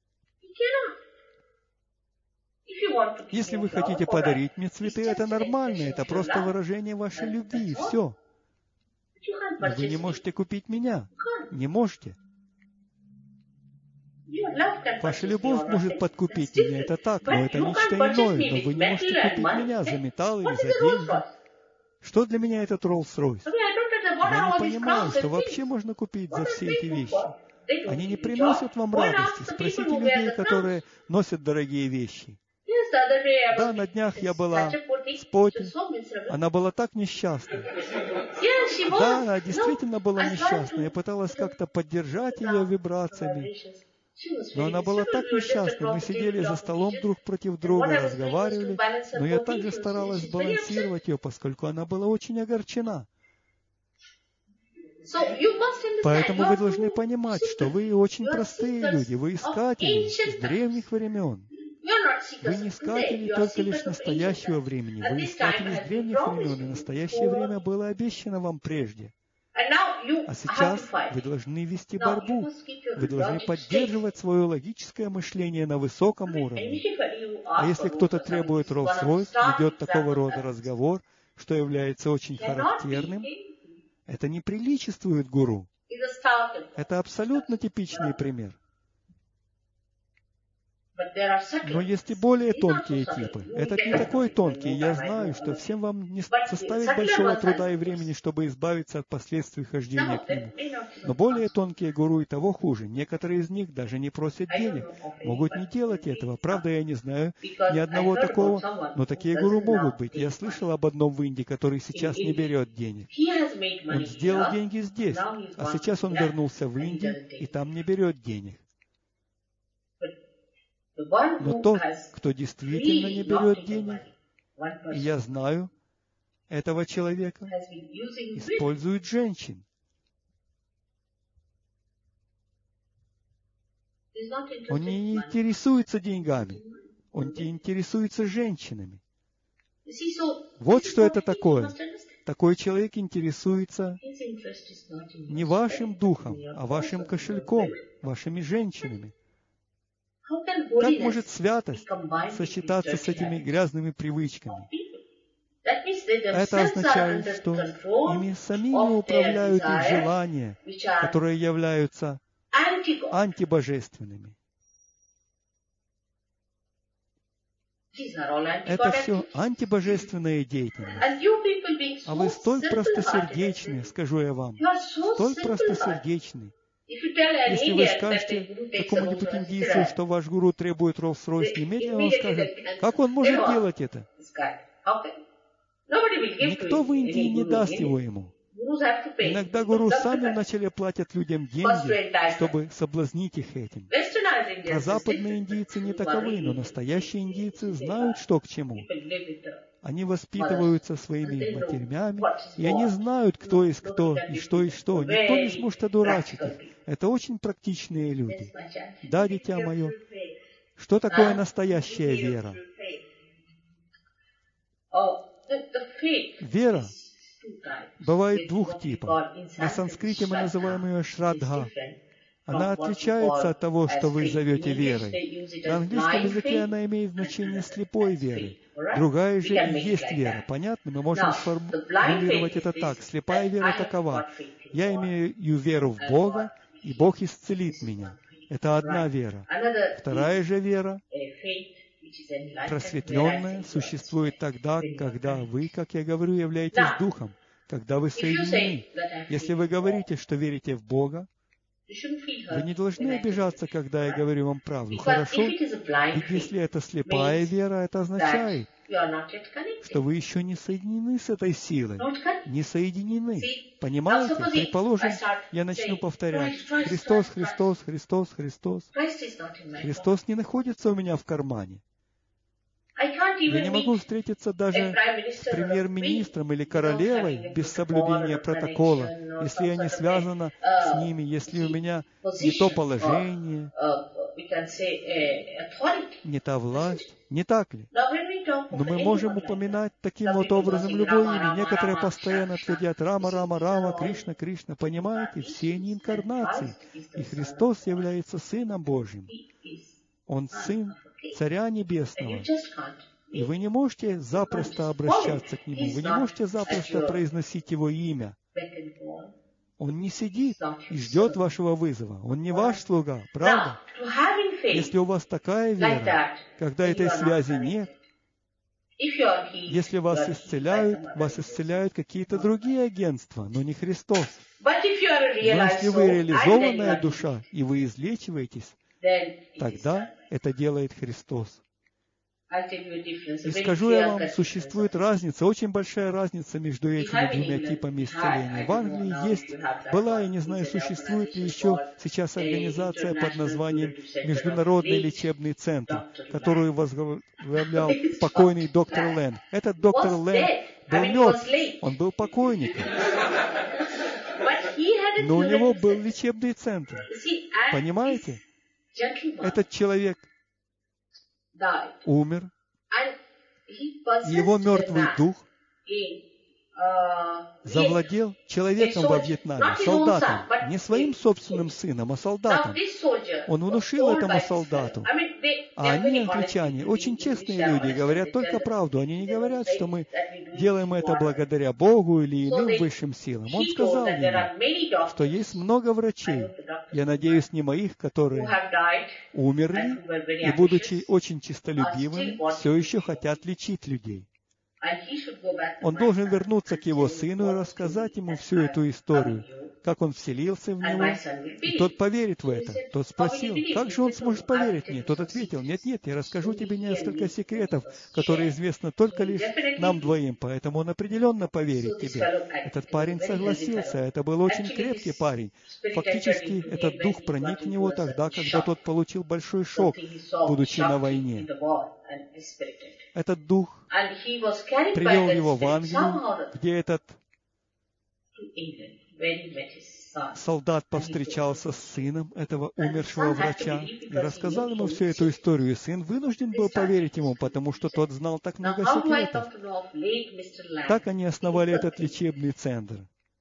Если вы хотите подарить мне цветы, это нормально, это просто выражение вашей любви, и все. Но вы не можете купить меня. Не можете. Ваша любовь может подкупить меня, это так, но это нечто иное. Но вы не можете купить меня за металл или за деньги. Что для меня этот Роллс-Ройс? Я не понимаю, что вообще можно купить за все эти вещи. Они не приносят вам радости. Спросите людей, которые носят дорогие вещи. Да, на днях я была с Поти. Она была так несчастна. Да, она действительно была несчастна. Я пыталась как-то поддержать ее вибрациями. Но она была так несчастна. Мы сидели за столом друг против друга, разговаривали. Но я также старалась балансировать ее, поскольку она была очень огорчена. Поэтому вы должны понимать, что вы очень простые люди. Вы искатели с древних времен. Вы не искатели только лишь настоящего времени. Вы искатели с древних времен, и настоящее время было обещано вам прежде. А сейчас вы должны вести борьбу. Вы должны поддерживать свое логическое мышление на высоком уровне. А если кто-то требует Роллс-Ройс, ведет такого рода разговор, что является очень характерным, это не приличествует гуру. Это абсолютно типичный пример. Но есть и более тонкие типы. Этот не такой тонкий. Я знаю, что всем вам не составит большого труда и времени, чтобы избавиться от последствий хождения к нему. Но более тонкие гуру и того хуже. Некоторые из них даже не просят денег. Могут не делать этого. Правда, я не знаю ни одного такого, но такие гуру могут быть. Я слышал об одном в Индии, который сейчас не берет денег. Он сделал деньги здесь, а сейчас он вернулся в Индию и там не берет денег. Но тот, кто действительно не берет денег, и я знаю этого человека, использует женщин. Он не интересуется деньгами, он не интересуется женщинами. Вот что это такое. Такой человек интересуется не вашим духом, а вашим кошельком, вашими женщинами. Как может святость сочетаться с этими грязными привычками? Это означает, что ими самими управляют их желания, которые являются антибожественными. Это все антибожественная деятельность. А вы столь простосердечны, скажу я вам, столь простосердечны. Если вы скажете какому-нибудь индийцу, что ваш гуру требует Роллс-Ройс, немедленно он скажет: как он может делать это? Никто в Индии не даст его ему. Иногда гуру сами вначале платят людям деньги, чтобы соблазнить их этим. А западные индийцы не таковы, но настоящие индийцы знают, что к чему. Они воспитываются своими матерями, и они знают, кто есть кто, и что есть что. Никто не сможет одурачить их. Это очень практичные люди. Да, дитя мое, что такое настоящая вера? Вера бывает двух типов. На санскрите мы называем ее шрадха. Она отличается от того, что вы зовете верой. На английском языке она имеет значение слепой веры. Другая же и есть вера. Понятно? Мы можем сформулировать это так. Слепая вера такова. Я имею веру в Бога, и Бог исцелит меня. Это одна вера. Вторая же вера Просветленное существует тогда, когда вы, как я говорю, являетесь Духом, когда вы соединены. Если вы говорите, что верите в Бога, вы не должны обижаться, когда я говорю вам правду. Хорошо? Ведь если это слепая вера, это означает, что вы еще не соединены с этой силой. Не соединены. Понимаете? Предположим, я начну повторять: Христос, Христос, Христос, Христос. Христос не находится у меня в кармане. Я не могу встретиться даже с премьер-министром или королевой без соблюдения протокола, если я не связана с ними, если у меня не то положение, не та власть. Не так ли? Но мы можем упоминать таким вот образом любое имя. Некоторые постоянно твердят Рама, Рама, Рама, Кришна, Кришна. Понимаете? Все они инкарнации. И Христос является Сыном Божьим. Он Сын Царя Небесного. И вы не можете запросто обращаться к Нему. Вы не можете запросто произносить Его имя. Он не сидит и ждет вашего вызова. Он не ваш слуга, правда? Если у вас такая вера, когда этой связи нет, если вас исцеляют какие-то другие агентства, но не Христос. Но если вы реализованная душа, и вы излечиваетесь, тогда это делает Христос. И скажу я вам, существует разница, очень большая разница между этими двумя типами исцеления. В Англии была, я не знаю, существует ли еще сейчас организация под названием Международный лечебный центр, которую возглавлял покойный доктор Лэн. Этот доктор Лэн был мертв, он был покойником. Но у него был лечебный центр. Понимаете? Этот человек умер, и его мертвый дух завладел человеком во Вьетнаме, солдатом, не своим собственным сыном, а солдатом. Он внушил этому солдату. А они, англичане, очень честные люди, говорят только правду. Они не говорят, что мы делаем это благодаря Богу или иным высшим силам. Он сказал ему, что есть много врачей, я надеюсь, не моих, которые умерли и, будучи очень честолюбивыми, все еще хотят лечить людей. Он должен вернуться к его сыну и рассказать ему всю эту историю, как он вселился в него, и тот поверит в это. Тот спросил, как же он сможет поверить мне? Тот ответил, нет, я расскажу тебе несколько секретов, которые известны только лишь нам двоим, поэтому он определенно поверит тебе. Этот парень согласился, это был очень крепкий парень. Фактически, этот дух проник в него тогда, когда тот получил большой шок, будучи на войне. Этот дух привел его в Англию, где этот солдат повстречался с сыном этого умершего врача и рассказал ему всю эту историю. И сын вынужден был поверить ему, потому что тот знал так много секретов. Так они основали этот лечебный центр.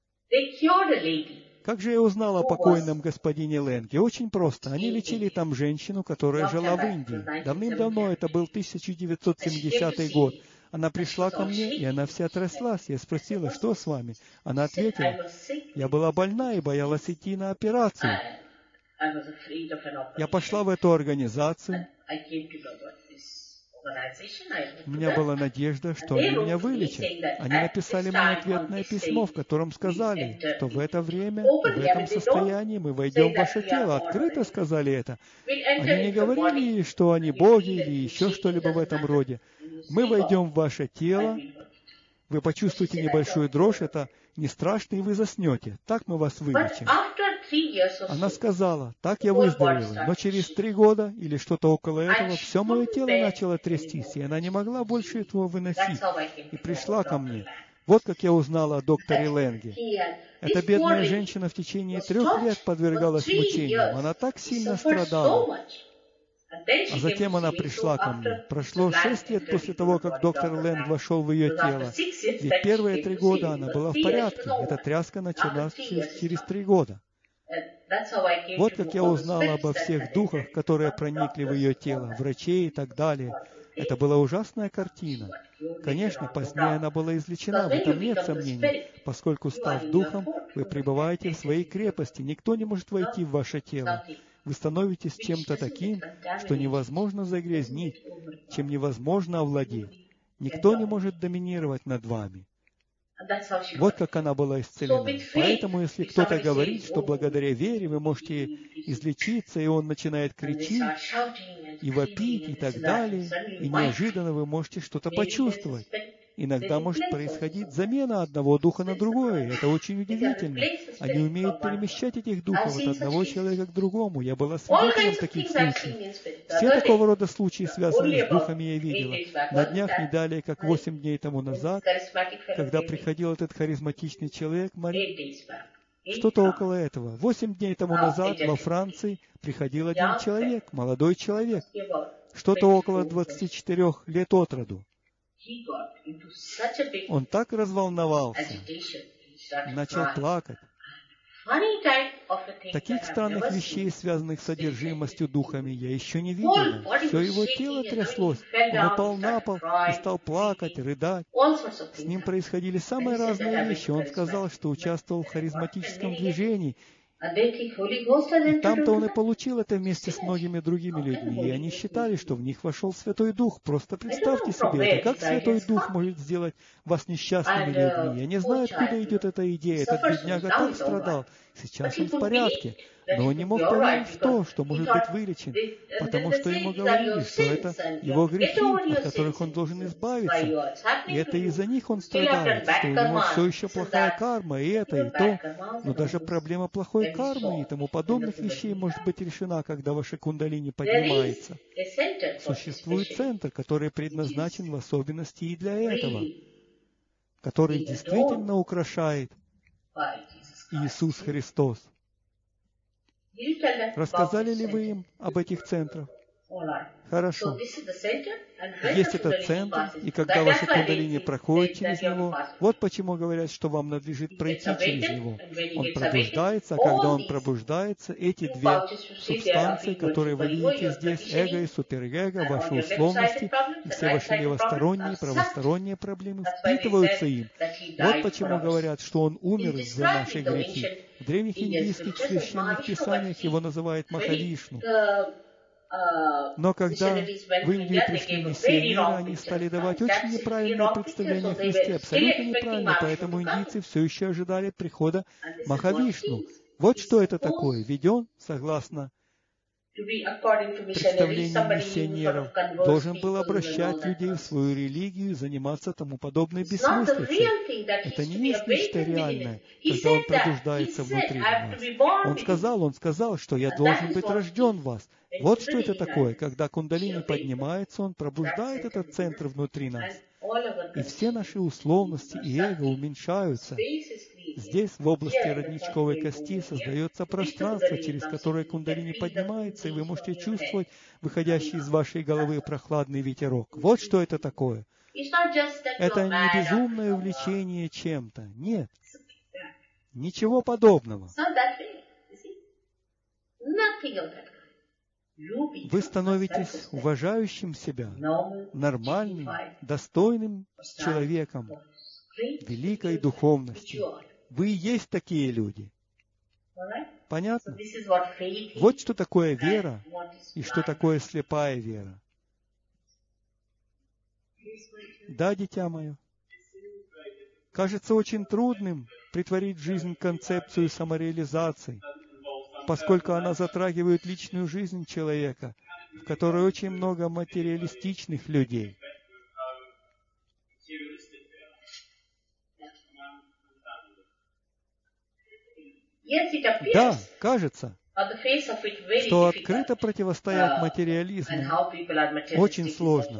Как же я узнал о покойном господине Ленге? Очень просто. Они лечили там женщину, которая жила в Индии. Давным-давно, это был 1970 год. Она пришла ко мне, и она вся тряслась. Я спросила, что с вами? Она ответила, я была больна и боялась идти на операцию. Я пошла в эту организацию. У меня была надежда, что они меня вылечат. Они написали мне ответное письмо, в котором сказали, что в это время, в этом состоянии мы войдем в ваше тело. Открыто сказали это. Они не говорили, что они боги или еще что-либо в этом роде. Мы войдем в ваше тело, вы почувствуете небольшую дрожь, это не страшно, и вы заснете. Так мы вас вылечим. Она сказала, так я выздоровела, но через 3 года или что-то около этого все мое тело начало трястись, и она не могла больше этого выносить, и пришла ко мне. Вот как я узнала о докторе Ленге. Эта бедная женщина в течение 3 лет подвергалась мучениям, она так сильно страдала. А затем она пришла ко мне. Прошло 6 лет после того, как доктор Лэнг вошел в ее тело. Ведь первые 3 года она была в порядке. Эта тряска началась через 3 года. Вот как я узнала обо всех духах, которые проникли в ее тело, врачей и так далее. Это была ужасная картина. Конечно, позднее она была излечена, в этом нет сомнений, поскольку, став духом, вы пребываете в своей крепости, никто не может войти в ваше тело. вы становитесь чем-то таким, что невозможно загрязнить, чем невозможно овладеть. Никто не может доминировать над вами. Вот как она была исцелена. Поэтому, если кто-то говорит, что благодаря вере вы можете излечиться, и он начинает кричать, и вопить, и так далее, и неожиданно вы можете что-то почувствовать. Иногда может происходить замена одного духа на другое. Это очень удивительно. Они умеют перемещать этих духов от одного человека к другому. Я была свидетелем таких случаев. Все такого рода случаи, связанные с духами, я видела. На днях, не далее, как 8 дней тому назад, когда приходил этот харизматичный человек, что-то около этого. 8 дней тому назад во Франции приходил один человек, молодой человек, что-то около 24 лет от роду. Он так разволновался, начал плакать. Таких странных вещей, связанных с содержимостью духами, я еще не видела. Все его тело тряслось. Он упал на пол и стал плакать, рыдать. С ним происходили самые разные вещи. Он сказал, что участвовал в харизматическом движении. И там-то он и получил это вместе с многими другими людьми. И они считали, что в них вошел Святой Дух. Просто представьте себе это. Как Святой Дух может сделать вас несчастными людьми? Я не знаю, откуда идет эта идея. Этот бедняга так страдал. Сейчас он в порядке. Но он не мог поверить в то, что может быть вылечен, потому что ему говорили, что это его грехи, от которых он должен избавиться. И это из-за них он страдает, что у него все еще плохая карма, и это, и то. Но даже проблема плохой кармы и тому подобных вещей может быть решена, когда ваша кундалини поднимается. Существует центр, который предназначен в особенности и для этого, который действительно украшает Иисус Христос. Рассказали ли вы им об этих центрах? Хорошо. Есть этот центр, и когда ваша кундалини проходит через него, вот почему говорят, что вам надлежит пройти через него. Он пробуждается, а когда он пробуждается, эти две субстанции, которые вы видите здесь, эго и суперэго, ваши условности, и все ваши левосторонние, правосторонние проблемы впитываются им. Вот почему говорят, что он умер за наши грехи. В древних индийских священных писаниях его называют Махавишну. Но когда в Индию пришли миссионеры, они стали давать очень неправильное представление о Христе, абсолютно неправильно, поэтому индийцы все еще ожидали прихода Махавишну. Вот что это такое, ведь он, согласно представлению миссионеров, должен был обращать людей в свою религию и заниматься тому подобной бессмыслицей. Это не есть нечто реальное, когда он пробуждается внутри нас. Он сказал, что я должен быть рожден в вас. Вот что это такое. Когда кундалини поднимается, он пробуждает этот центр внутри нас. И все наши условности и эго уменьшаются. Здесь, в области родничковой кости, создается пространство, через которое кундалини поднимается, и вы можете чувствовать выходящий из вашей головы прохладный ветерок. Вот что это такое. Это не безумное увлечение чем-то. Нет. Ничего подобного. Вы становитесь уважающим себя, нормальным, достойным человеком великой духовности. Вы и есть такие люди. Понятно? Вот что такое вера и что такое слепая вера. Да, дитя мое. Кажется очень трудным претворить в жизнь концепцию самореализации, поскольку она затрагивает личную жизнь человека, в которой очень много материалистичных людей. Да, кажется, что открыто противостоять материализму очень сложно.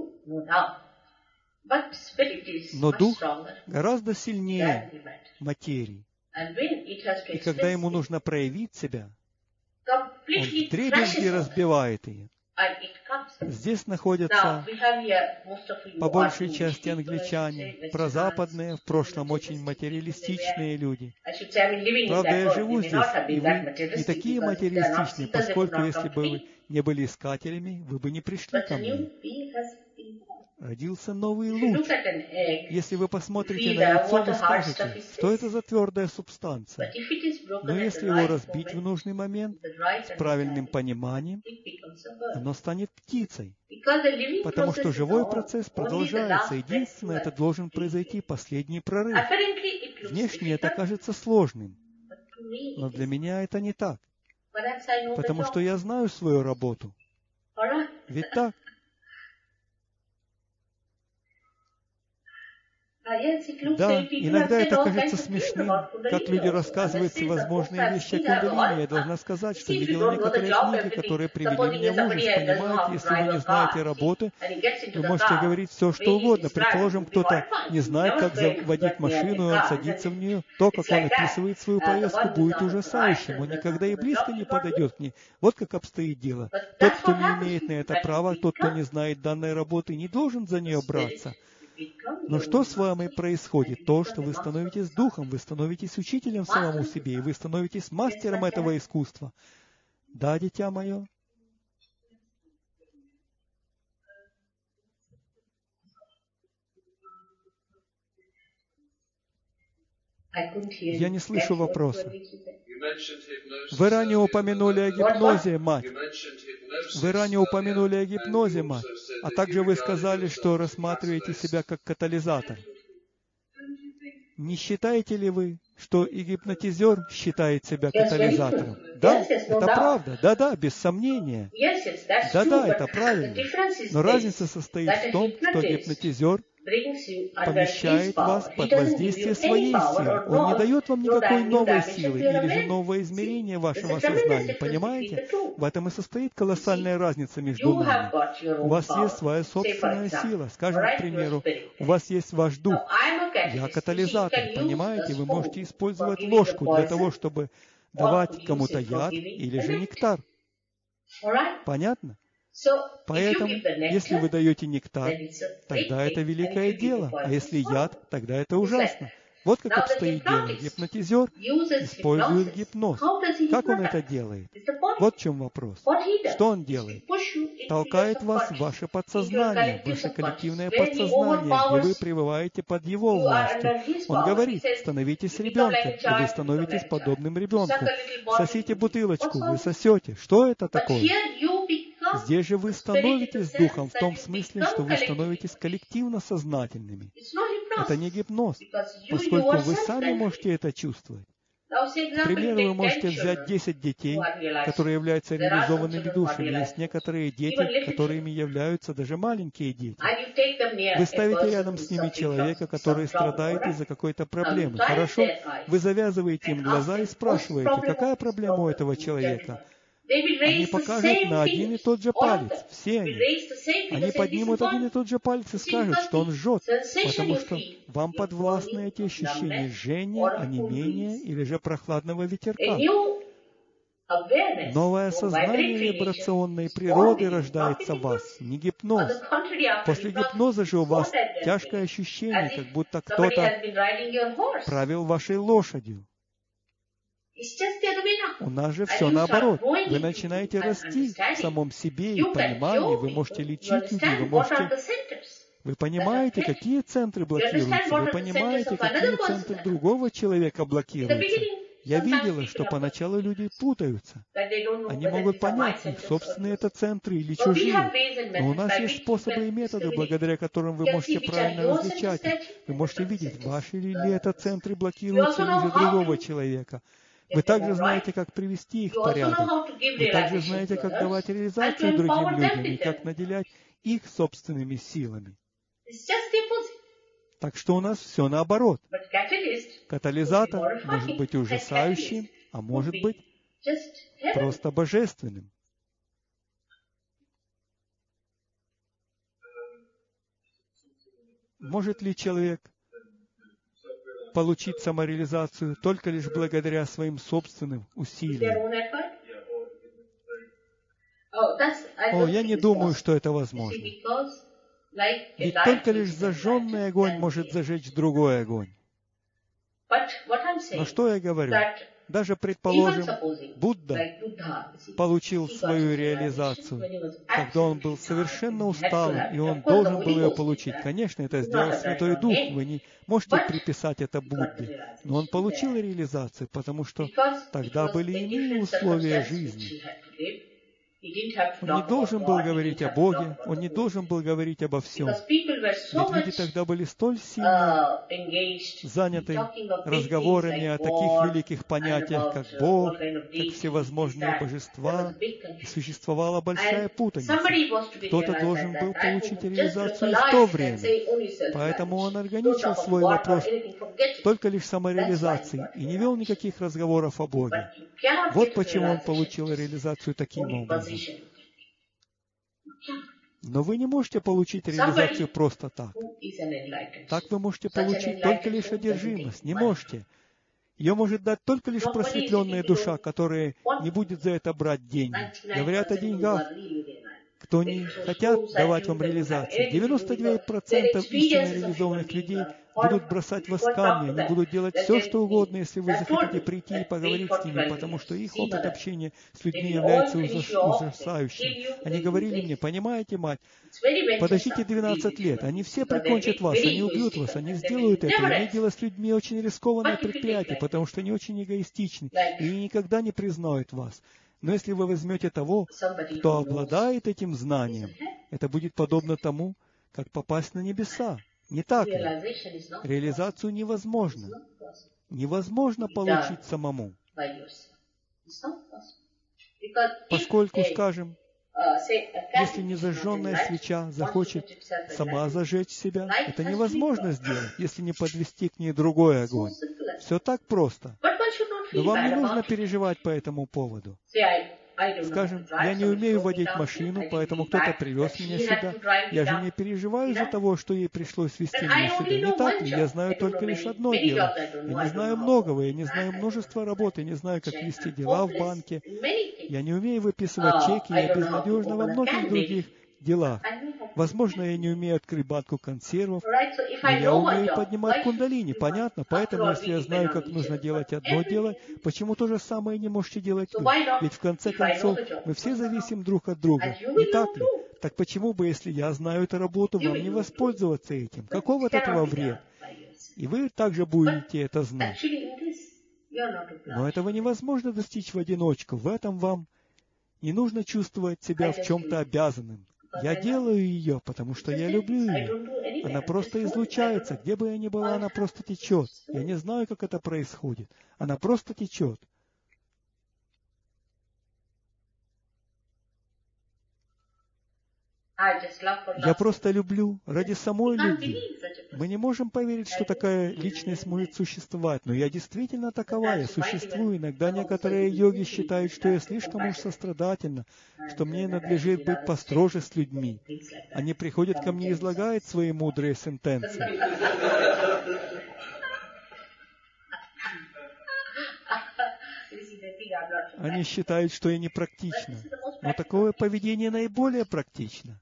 Но дух гораздо сильнее материи. И когда ему нужно проявить себя, он вдребезги разбивает ее. Здесь находятся по большей части англичане, прозападные, в прошлом очень материалистичные люди. Правда, я живу здесь, и вы не такие материалистичные, поскольку если бы вы не были искателями, вы бы не пришли ко мне. Родился новый луч. Если вы посмотрите на яйцо, вы скажете, что это за твердая субстанция. Но если его разбить в нужный момент, с правильным пониманием, оно станет птицей. Потому что живой процесс продолжается. Единственное, это должен произойти последний прорыв. Внешне это кажется сложным, но для меня это не так. Потому что я знаю свою работу. Ведь так? Да, иногда это кажется смешным, как люди рассказывают всевозможные вещи о кундалини. Я должна сказать, что видела некоторые книги, которые привели меня в ужас. Понимаете, если вы не знаете работы, вы можете говорить все, что угодно. Предположим, кто-то не знает, как заводить машину, и он садится в нее. То, как он описывает свою поездку, будет ужасающим. Он никогда и близко не подойдет к ней. Вот как обстоит дело. Тот, кто не имеет на это права, тот, кто не знает данной работы, не должен за нее браться. Но что с вами происходит? То, что вы становитесь духом, вы становитесь учителем самому себе, и вы становитесь мастером этого искусства. Да, дитя мое? Я не слышу вопроса. Вы ранее упомянули о гипнозе, мать. Вы ранее упомянули о гипнозе, мать. А также вы сказали, что рассматриваете себя как катализатор. Не считаете ли вы, что и гипнотизер считает себя катализатором? Да, это правда. Да-да, без сомнения. Да-да, это правильно. Но разница состоит в том, что гипнотизер помещает вас под воздействие своей силы. Он не дает вам никакой новой силы или же нового измерения вашего сознания. Понимаете? В этом и состоит колоссальная разница между нами. У вас есть своя собственная сила. Скажем, к примеру, у вас есть ваш дух. Я катализатор. Понимаете? Вы можете использовать ложку для того, чтобы давать кому-то яд или же нектар. Понятно? Поэтому, если вы даете нектар, тогда это великое дело, а если яд, тогда это ужасно. Вот как обстоит дело. Гипнотизер использует гипноз. Как он это делает? Вот в чем вопрос. Что он делает? Толкает вас в ваше подсознание, в ваше коллективное подсознание, где вы пребываете под его властью. Он говорит, становитесь ребенком, и вы становитесь подобным ребенку. Сосите бутылочку, вы сосете. Что это такое? Здесь же вы становитесь духом в том смысле, что вы становитесь коллективно сознательными. Это не гипноз, поскольку вы сами можете это чувствовать. К примеру, вы можете взять 10 детей, которые являются реализованными душами. Есть некоторые дети, которыми являются даже маленькие дети. Вы ставите рядом с ними человека, который страдает из-за какой-то проблемы. Хорошо? Вы завязываете им глаза и спрашиваете, какая проблема у этого человека? Они покажут на один и тот же палец, все они. Они поднимут один и тот же палец и скажут, что он жжет, потому что вам подвластны эти ощущения жжения, онемения или же прохладного ветерка. Новое сознание вибрационной природы рождается в вас, не гипноз. После гипноза же у вас тяжкое ощущение, как будто кто-то правил вашей лошадью. У нас же все наоборот. Вы начинаете расти в самом себе и понимании. Вы можете лечить людей, вы можете... Вы понимаете, какие центры блокируются. Вы понимаете, какие центры другого человека блокируются. Я видела, что поначалу люди путаются. Они могут понять, их собственные это центры или чужие. Но у нас есть способы и методы, благодаря которым вы можете правильно различать их. Вы можете видеть, ваши ли это центры блокируются или же другого человека. Вы также знаете, как привести их в порядок. Вы также знаете, как давать реализацию другим людям и как наделять их собственными силами. Так что у нас все наоборот. Катализатор может быть ужасающим, а может быть просто божественным. Может ли человек получить самореализацию только лишь благодаря своим собственным усилиям? Я не думаю, что это возможно. Ведь только лишь зажженный огонь может зажечь другой огонь. Но что я говорю? Даже предположим, Будда получил свою реализацию, когда он был совершенно усталым, и он должен был ее получить. Конечно, это сделал Святой Дух, вы не можете приписать это Будде, но он получил реализацию, потому что тогда были иные условия жизни. Он не должен был говорить о Боге, он не должен был говорить обо всем. Ведь люди тогда были столь сильно заняты разговорами о таких великих понятиях, как Бог, как всевозможные божества, и существовала большая путаница. Кто-то должен был получить реализацию в то время. Поэтому он ограничил свой вопрос только лишь самореализацией и не вел никаких разговоров о Боге. Вот почему он получил реализацию таким образом. Но вы не можете получить реализацию просто так. Так вы можете получить только лишь одержимость. Не можете. Ее может дать только лишь просветленная душа, которая не будет за это брать деньги. Говорят о деньгах. Кто не хотят давать вам реализацию. 99% истинно реализованных людей будут бросать вас камни, они будут делать все, что угодно, если вы захотите прийти и поговорить с ними, потому что их опыт общения с людьми является ужасающим. Они говорили мне: понимаете, мать, подождите 12 лет, они все прикончат вас, они убьют вас, они сделают это. Иметь дело с людьми очень рискованное предприятие, потому что они очень эгоистичны, и они никогда не признают вас. Но если вы возьмете того, кто обладает этим знанием, это будет подобно тому, как попасть на небеса. Не так ли? Реализацию невозможно. Невозможно получить самому. Поскольку, скажем, если незажженная свеча захочет сама зажечь себя, это невозможно сделать, если не подвести к ней другой огонь. Все так просто. Но вам не нужно переживать по этому поводу. Скажем, я не умею водить машину, поэтому кто-то привез меня сюда. Я же не переживаю из-за того, что ей пришлось везти меня сюда. Не так ли? Я знаю только лишь одно дело. Я не знаю многого, я не знаю множества работ, я не знаю, как вести дела в банке. Я не умею выписывать чеки, я безнадежна во многих других делах. Возможно, я не умею открыть банку консервов, но я умею поднимать кундалини, понятно? Поэтому, если я знаю, как нужно делать одно дело, почему то же самое не можете делать вы? Ведь в конце концов, мы все зависим друг от друга, не так ли? Так почему бы, если я знаю эту работу, вам не воспользоваться этим? Каков от этого вред? И вы также будете это знать. Но этого невозможно достичь в одиночку. В этом вам не нужно чувствовать себя в чем-то обязанным. Я делаю ее, потому что я люблю ее. Она просто излучается. Где бы я ни была, она просто течет. Я не знаю, как это происходит. Она просто течет. Я просто люблю ради самой любви. Мы не можем поверить, что такая личность может существовать, но я действительно такова, я существую. Иногда некоторые йоги считают, что я слишком уж сострадательна, что мне надлежит быть построже с людьми. Они приходят ко мне и излагают свои мудрые сентенции. Они считают, что я непрактична. Но такое поведение наиболее практично.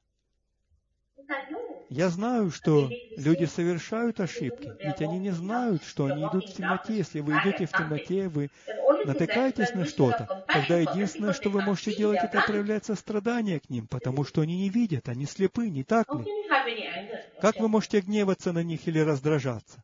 Я знаю, что люди совершают ошибки, ведь они не знают, что они идут в темноте. Если вы идете в темноте, вы натыкаетесь на что-то. Тогда единственное, что вы можете делать, это проявлять сострадание к ним, потому что они не видят, они слепы, не так ли? Как вы можете гневаться на них или раздражаться?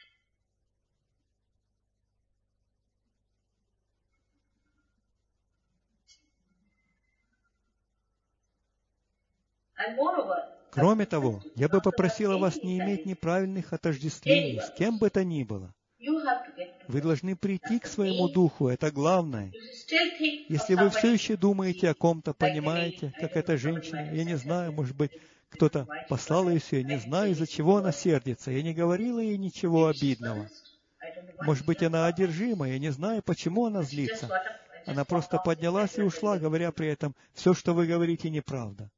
Кроме того, я бы попросила вас не иметь неправильных отождествлений с кем бы то ни было. Вы должны прийти к своему духу, это главное. Если вы все еще думаете о ком-то, понимаете, как эта женщина, я не знаю, может быть, кто-то послал ее сюда, я не знаю, из-за чего она сердится, я не говорила ей ничего обидного. Может быть, она одержима, я не знаю, почему она злится. Она просто поднялась и ушла, говоря при этом, все, что вы говорите, неправда.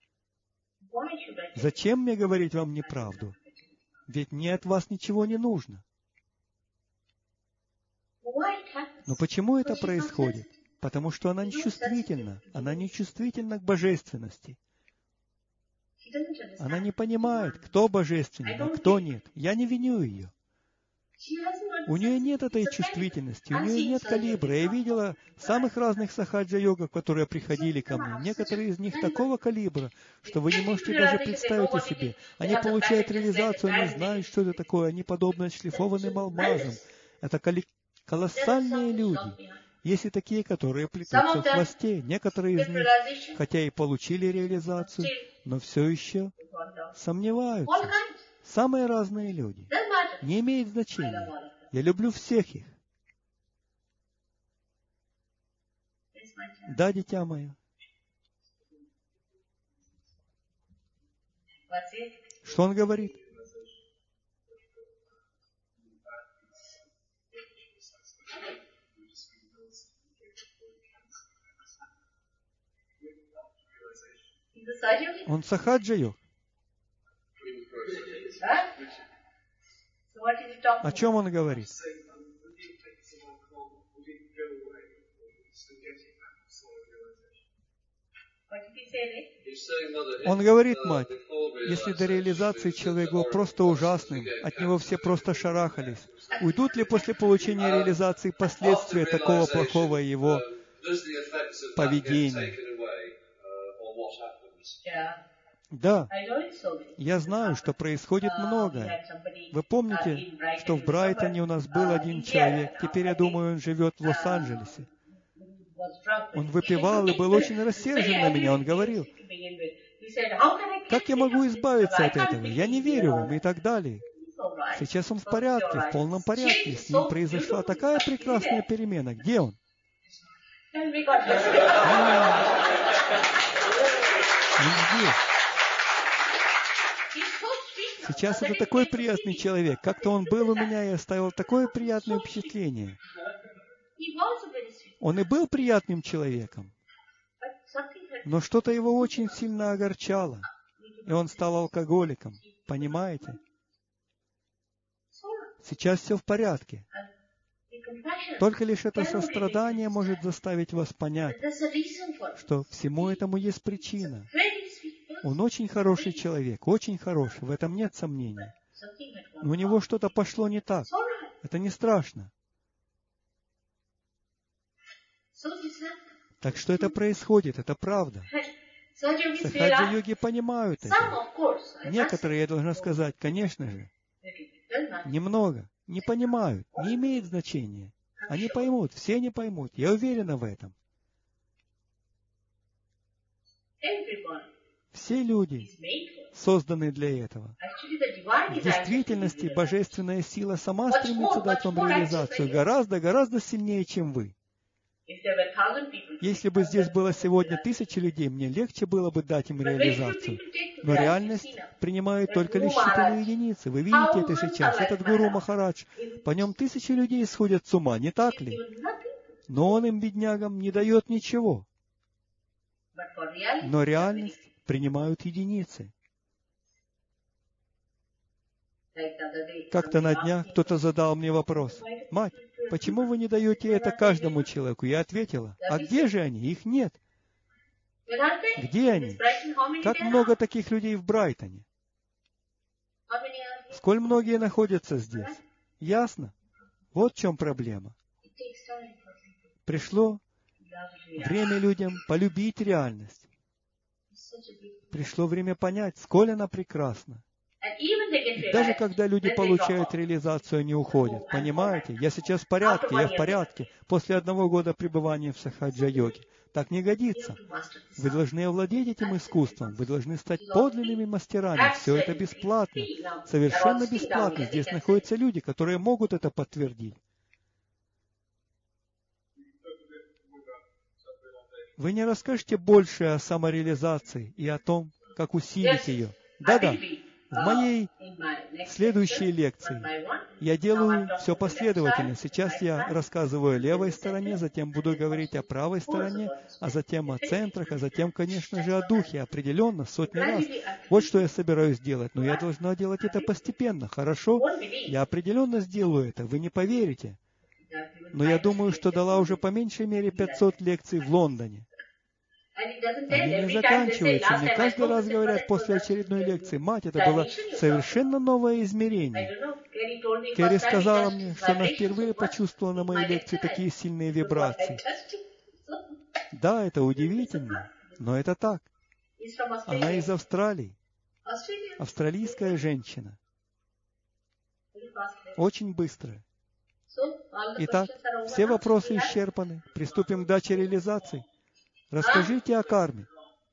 Зачем мне говорить вам неправду? Ведь мне от вас ничего не нужно. Но почему это происходит? Потому что она нечувствительна. Она нечувствительна к божественности. Она не понимает, кто божественен, а кто нет. Я не виню ее. У нее нет этой чувствительности, у нее нет калибра. Я видела самых разных сахаджа-йогов, которые приходили ко мне. Некоторые из них такого калибра, что вы не можете даже представить о себе. Они получают реализацию, они знают, что это такое. Они подобны отшлифованным алмазам. Это колоссальные люди. Есть и такие, которые плетутся в хвосте. Некоторые из них, хотя и получили реализацию, но все еще сомневаются. Самые разные люди. Не имеет значения. Я люблю всех их. Да, дитя мое. Что он говорит? Он сахаджа-йог. О чем он говорит? Он говорит, мать, если до реализации человек был просто ужасным, от него все просто шарахались, уйдут ли после получения реализации последствия такого плохого его поведения? Да, я знаю, что происходит многое. Вы помните, что в Брайтоне у нас был один человек, теперь, я думаю, он живет в Лос-Анджелесе. Он выпивал и был очень рассержен на меня. Он говорил, как я могу избавиться от этого? Я не верю вам и так далее. Сейчас он в порядке, в полном порядке. С ним произошла такая прекрасная перемена. Где он? Он здесь. Сейчас это такой приятный человек. Как-то он был у меня и оставил такое приятное впечатление. Он и был приятным человеком, но что-то его очень сильно огорчало, и он стал алкоголиком. Понимаете? Сейчас все в порядке. Только лишь это сострадание может заставить вас понять, что всему этому есть причина. Он очень хороший человек, очень хороший, в этом нет сомнений. Но у него что-то пошло не так. Это не страшно. Так что это происходит, это правда. Сахаджа-йоги понимают это. Некоторые, я должна сказать, конечно же, немного, не понимают, не имеет значения. Они поймут, все не поймут, я уверена в этом. Все люди созданы для этого. В действительности, божественная сила сама стремится дать вам реализацию гораздо сильнее, чем вы. Если бы здесь было сегодня 1000 людей, мне легче было бы дать им реализацию. Но реальность принимает только лишь считанные единицы. Вы видите это сейчас. Этот гуру Махарадж, по нем 1000 людей сходят с ума, не так ли? Но он им, беднягам, не дает ничего. Но реальность принимают единицы. Как-то на днях кто-то задал мне вопрос: «Мать, почему вы не даете это каждому человеку?» Я ответила: «А где же они? Их нет». Где они? Как много таких людей в Брайтоне? Сколь многие находятся здесь? Ясно? Вот в чем проблема. Пришло время людям полюбить реальность. Пришло время понять, сколь она прекрасна. И даже когда люди получают реализацию, они уходят. Понимаете? Я сейчас в порядке, я в порядке. После 1 года пребывания в сахаджа-йоге. Так не годится. Вы должны овладеть этим искусством. Вы должны стать подлинными мастерами. Все это бесплатно. Совершенно бесплатно. Здесь находятся люди, которые могут это подтвердить. Вы не расскажете больше о самореализации и о том, как усилить ее? Да-да. В моей следующей лекции я делаю все последовательно. Сейчас я рассказываю о левой стороне, затем буду говорить о правой стороне, а затем о центрах, а затем, конечно же, о духе. Определенно, сотни раз. Вот что я собираюсь делать. Но я должна делать это постепенно. Хорошо? Я определенно сделаю это. Вы не поверите. Но я думаю, что дала уже по меньшей мере 500 лекций в Лондоне. Они не заканчиваются. Мне каждый раз говорят после очередной лекции: мать, это было совершенно новое измерение. Керри сказала мне, что она впервые почувствовала на моей лекции такие сильные вибрации. Да, это удивительно, но это так. Она из Австралии. Австралийская женщина. Очень быстро. Итак, все вопросы исчерпаны. Приступим к даче реализации. Расскажите о карме.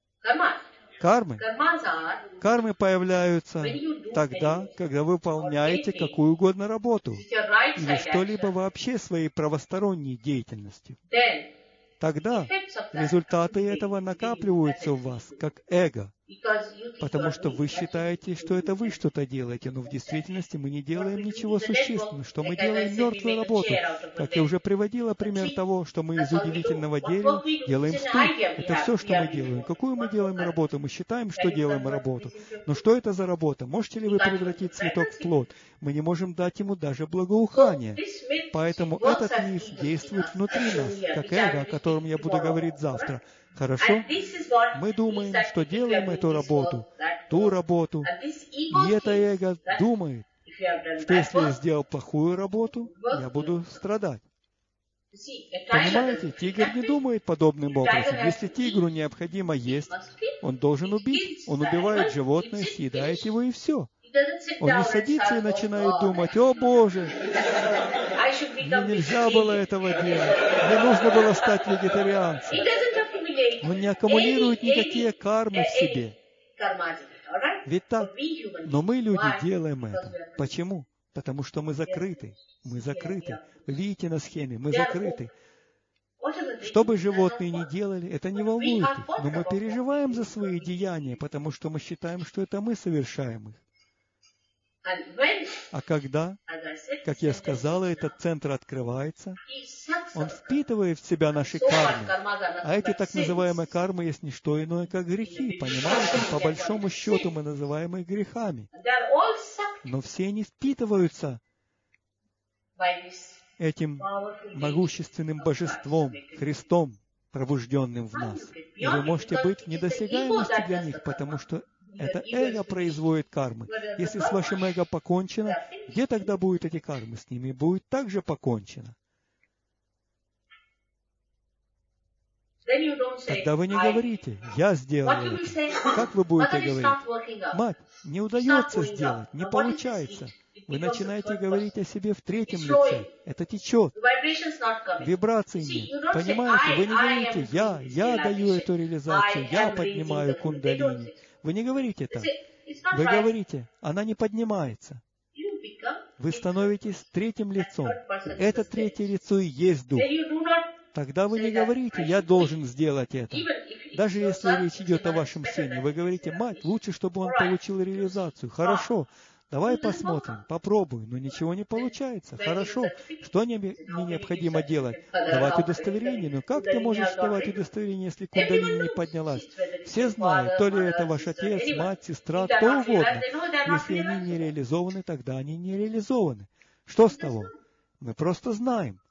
Кармы появляются тогда, когда вы выполняете какую угодно работу или что-либо вообще своей правосторонней деятельностью. Тогда результаты этого накапливаются у вас, как эго, потому что вы считаете, что это вы что-то делаете, но в действительности мы не делаем ничего существенного, что мы делаем мертвую работу. Как я уже приводила пример того, что мы из удивительного дерева делаем стул. Это все, что мы делаем. Какую мы делаем работу? Мы считаем, что делаем работу. Но что это за работа? Можете ли вы превратить цветок в плод? Мы не можем дать ему даже благоухание. Поэтому этот миф действует внутри нас, как эго, о котором я буду говорить завтра. Хорошо? Мы думаем, что делаем эту работу, ту работу, и это эго думает, что если я сделал плохую работу, я буду страдать. Понимаете, тигр не думает подобным образом. Если тигру необходимо есть, он должен убить. Он убивает животное, съедает его и все. Он не садится и начинает думать: «О Боже, мне нельзя было этого делать, мне нужно было стать вегетарианцем». Он не аккумулирует никакие кармы в себе. Ведь так? Но мы, люди, делаем это. Почему? Потому что мы закрыты. Мы закрыты. Вы видите на схеме, мы закрыты. Что бы животные ни делали, это не волнует их. Но мы переживаем за свои деяния, потому что мы считаем, что это мы совершаем их. А когда, как я сказала, этот центр открывается, он впитывает в себя наши кармы. А эти так называемые кармы есть не что иное, как грехи. Понимаете? По большому счету мы называем их грехами. Но все они впитываются этим могущественным божеством, Христом, пробужденным в нас. И вы можете быть в недосягаемости для них, потому что это эго производит кармы. Если с вашим эго покончено, где тогда будут эти кармы? С ними будет также покончено. Тогда вы не говорите: «Я сделал это». Как вы будете говорить? «Мать, не удается сделать, не получается». Вы начинаете говорить о себе в третьем лице. Это течет. Вибраций нет. Понимаете? Вы не говорите: «Я даю эту реализацию, я поднимаю кундалини». Вы не говорите так. Вы говорите: «Она не поднимается». Вы становитесь третьим лицом. Это третье лицо и есть Дух. Тогда вы не говорите: «Я должен сделать это». Даже если речь идет о вашем сыне, вы говорите: «Мать, лучше, чтобы он получил реализацию». Хорошо. Давай посмотрим, попробуй, но ничего не получается. Хорошо, что мне необходимо делать? Давать удостоверение. Но как ты можешь давать удостоверение, если кундалини не поднялась? Все знают, то ли это ваш отец, мать, сестра, кто угодно. Если они не реализованы, тогда они не реализованы. Что с того? Мы просто знаем.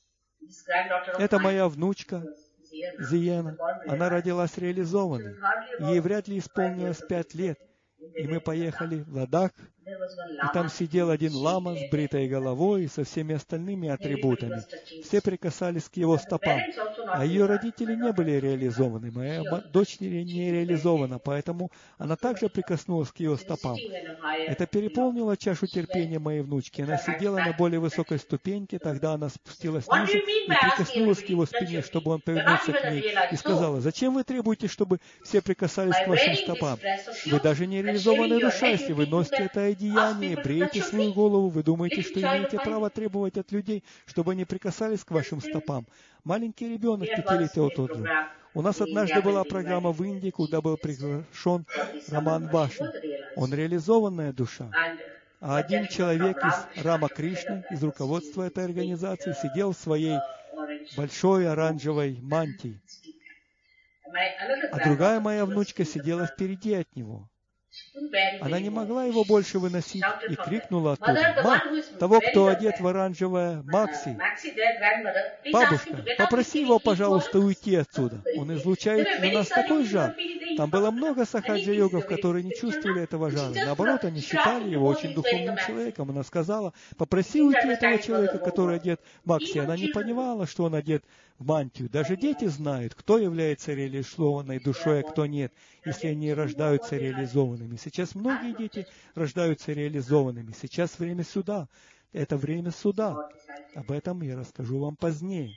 Это моя внучка Зиена. Она родилась реализованной. Ей вряд ли исполнилось 5 лет. И мы поехали в Ладак, и там сидел один лама с бритой головой и со всеми остальными атрибутами. Все прикасались к его стопам. А ее родители не были реализованы. Моя дочь не реализована, поэтому она также прикоснулась к его стопам. Это переполнило чашу терпения моей внучки. Она сидела на более высокой ступеньке, тогда она спустилась ниже и прикоснулась к его спине, чтобы он повернулся к ней, и сказала: «Зачем вы требуете, чтобы все прикасались к вашим стопам? Вы даже не реализованная душа, если вы носите это одеяние, бреете свою голову, вы думаете, что имеете право требовать от людей, чтобы они прикасались к вашим стопам». Маленький ребенок 5 лет тот же. У нас однажды была программа в Индии, куда был приглашен Раман Баши. Он реализованная душа. А один человек из Рама Кришны, из руководства этой организации, сидел в своей большой оранжевой мантии. А другая моя внучка сидела впереди от него. Она не могла его больше выносить и крикнула оттуда: «Мать того, кто одет в оранжевое макси! Бабушка, попроси его, пожалуйста, уйти отсюда. Он излучает на нас такой жар». Там было много сахаджа-йогов, которые не чувствовали этого жара. Наоборот, они считали его очень духовным человеком. Она сказала: «Попроси уйти этого человека, который одет в макси». Она не понимала, что он одет в мантию. Даже дети знают, кто является реализованной душой, а кто нет, если они рождаются реализованными. Сейчас многие дети рождаются реализованными. Сейчас время суда. Это время суда. Об этом я расскажу вам позднее.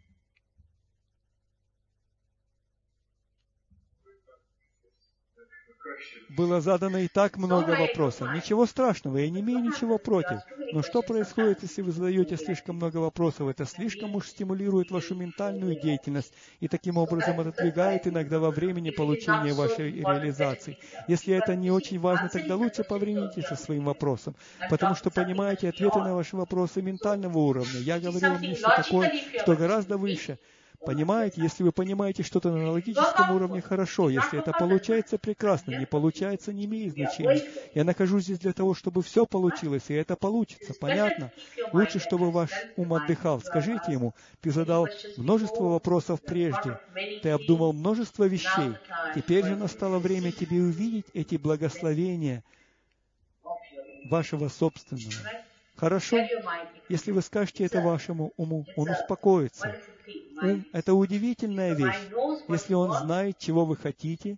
Было задано и так много вопросов. Ничего страшного, я не имею ничего против. Но что происходит, если вы задаете слишком много вопросов? Это слишком уж стимулирует вашу ментальную деятельность и таким образом отодвигает иногда во времени получения вашей реализации. Если это не очень важно, тогда лучше повремените со своим вопросом, потому что понимаете ответы на ваши вопросы ментального уровня. Я говорю вам нечто такое, что гораздо выше. Понимаете, если вы понимаете что-то на логическом уровне, хорошо. Если это получается, прекрасно. Не получается, не имеет значения. Я нахожусь здесь для того, чтобы все получилось, и это получится. Понятно? Лучше, чтобы ваш ум отдыхал. Скажите ему: ты задал множество вопросов прежде. Ты обдумал множество вещей. Теперь же настало время тебе увидеть эти благословения вашего собственного. Хорошо? Если вы скажете это вашему уму, он успокоится. Ум — это удивительная вещь. Если он знает, чего вы хотите,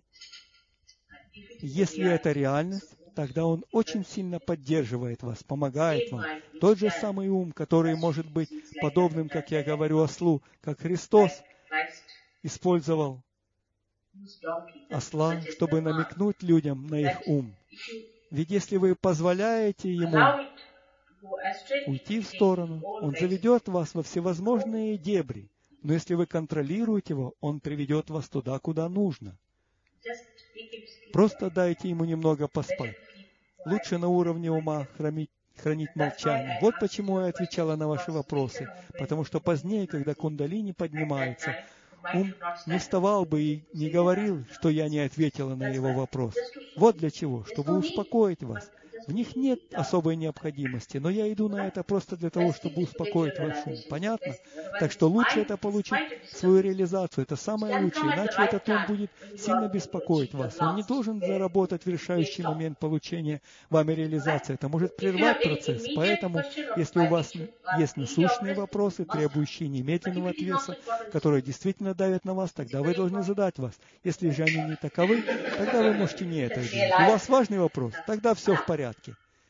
если это реальность, тогда он очень сильно поддерживает вас, помогает вам. Тот же самый ум, который может быть подобным, как я говорю, ослу, как Христос использовал осла, чтобы намекнуть людям на их ум. Ведь если вы позволяете ему уйти в сторону, он заведет вас во всевозможные дебри. Но если вы контролируете его, он приведет вас туда, куда нужно. Просто дайте ему немного поспать. Лучше на уровне ума хранить молчание. Вот почему я отвечала на ваши вопросы. Потому что позднее, когда кундалини поднимается, ум не вставал бы и не говорил, что я не ответила на его вопрос. Вот для чего, чтобы успокоить вас. В них нет особой необходимости, но я иду на это просто для того, чтобы успокоить ваш ум. Понятно? Так что лучше это получить свою реализацию. Это самое лучшее, иначе этот ум будет сильно беспокоить вас. Он не должен заработать в решающий момент получения вами реализации. Это может прервать процесс. Поэтому, если у вас есть насущные вопросы, требующие немедленного ответа, которые действительно давят на вас, тогда вы должны задать вас. Если же они не таковы, тогда вы можете не это делать. У вас важный вопрос, тогда все в порядке.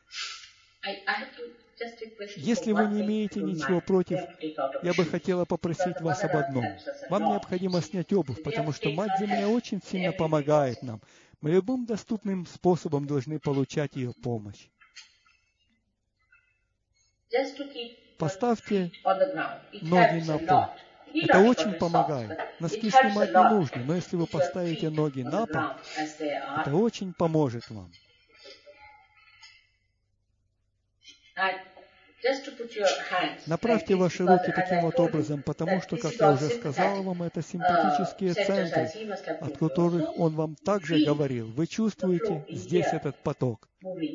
Если вы не имеете ничего против, я бы хотела попросить вас об одном. Вам необходимо снять обувь, потому что Мать-Земля очень сильно помогает нам. Мы любым доступным способом должны получать ее помощь. Поставьте ноги на пол. Это очень помогает. Носки снимать не нужно, но если вы поставите ноги на пол, это очень поможет вам. Направьте ваши руки таким вот образом, потому что, как я уже сказал вам, это симпатические центры, от которых он вам также говорил. Вы чувствуете здесь этот поток.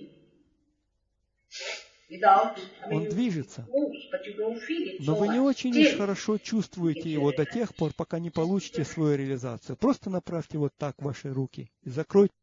Он движется, но вы не очень уж хорошо чувствуете его до тех пор, пока не получите свою реализацию. Просто направьте вот так ваши руки и закройте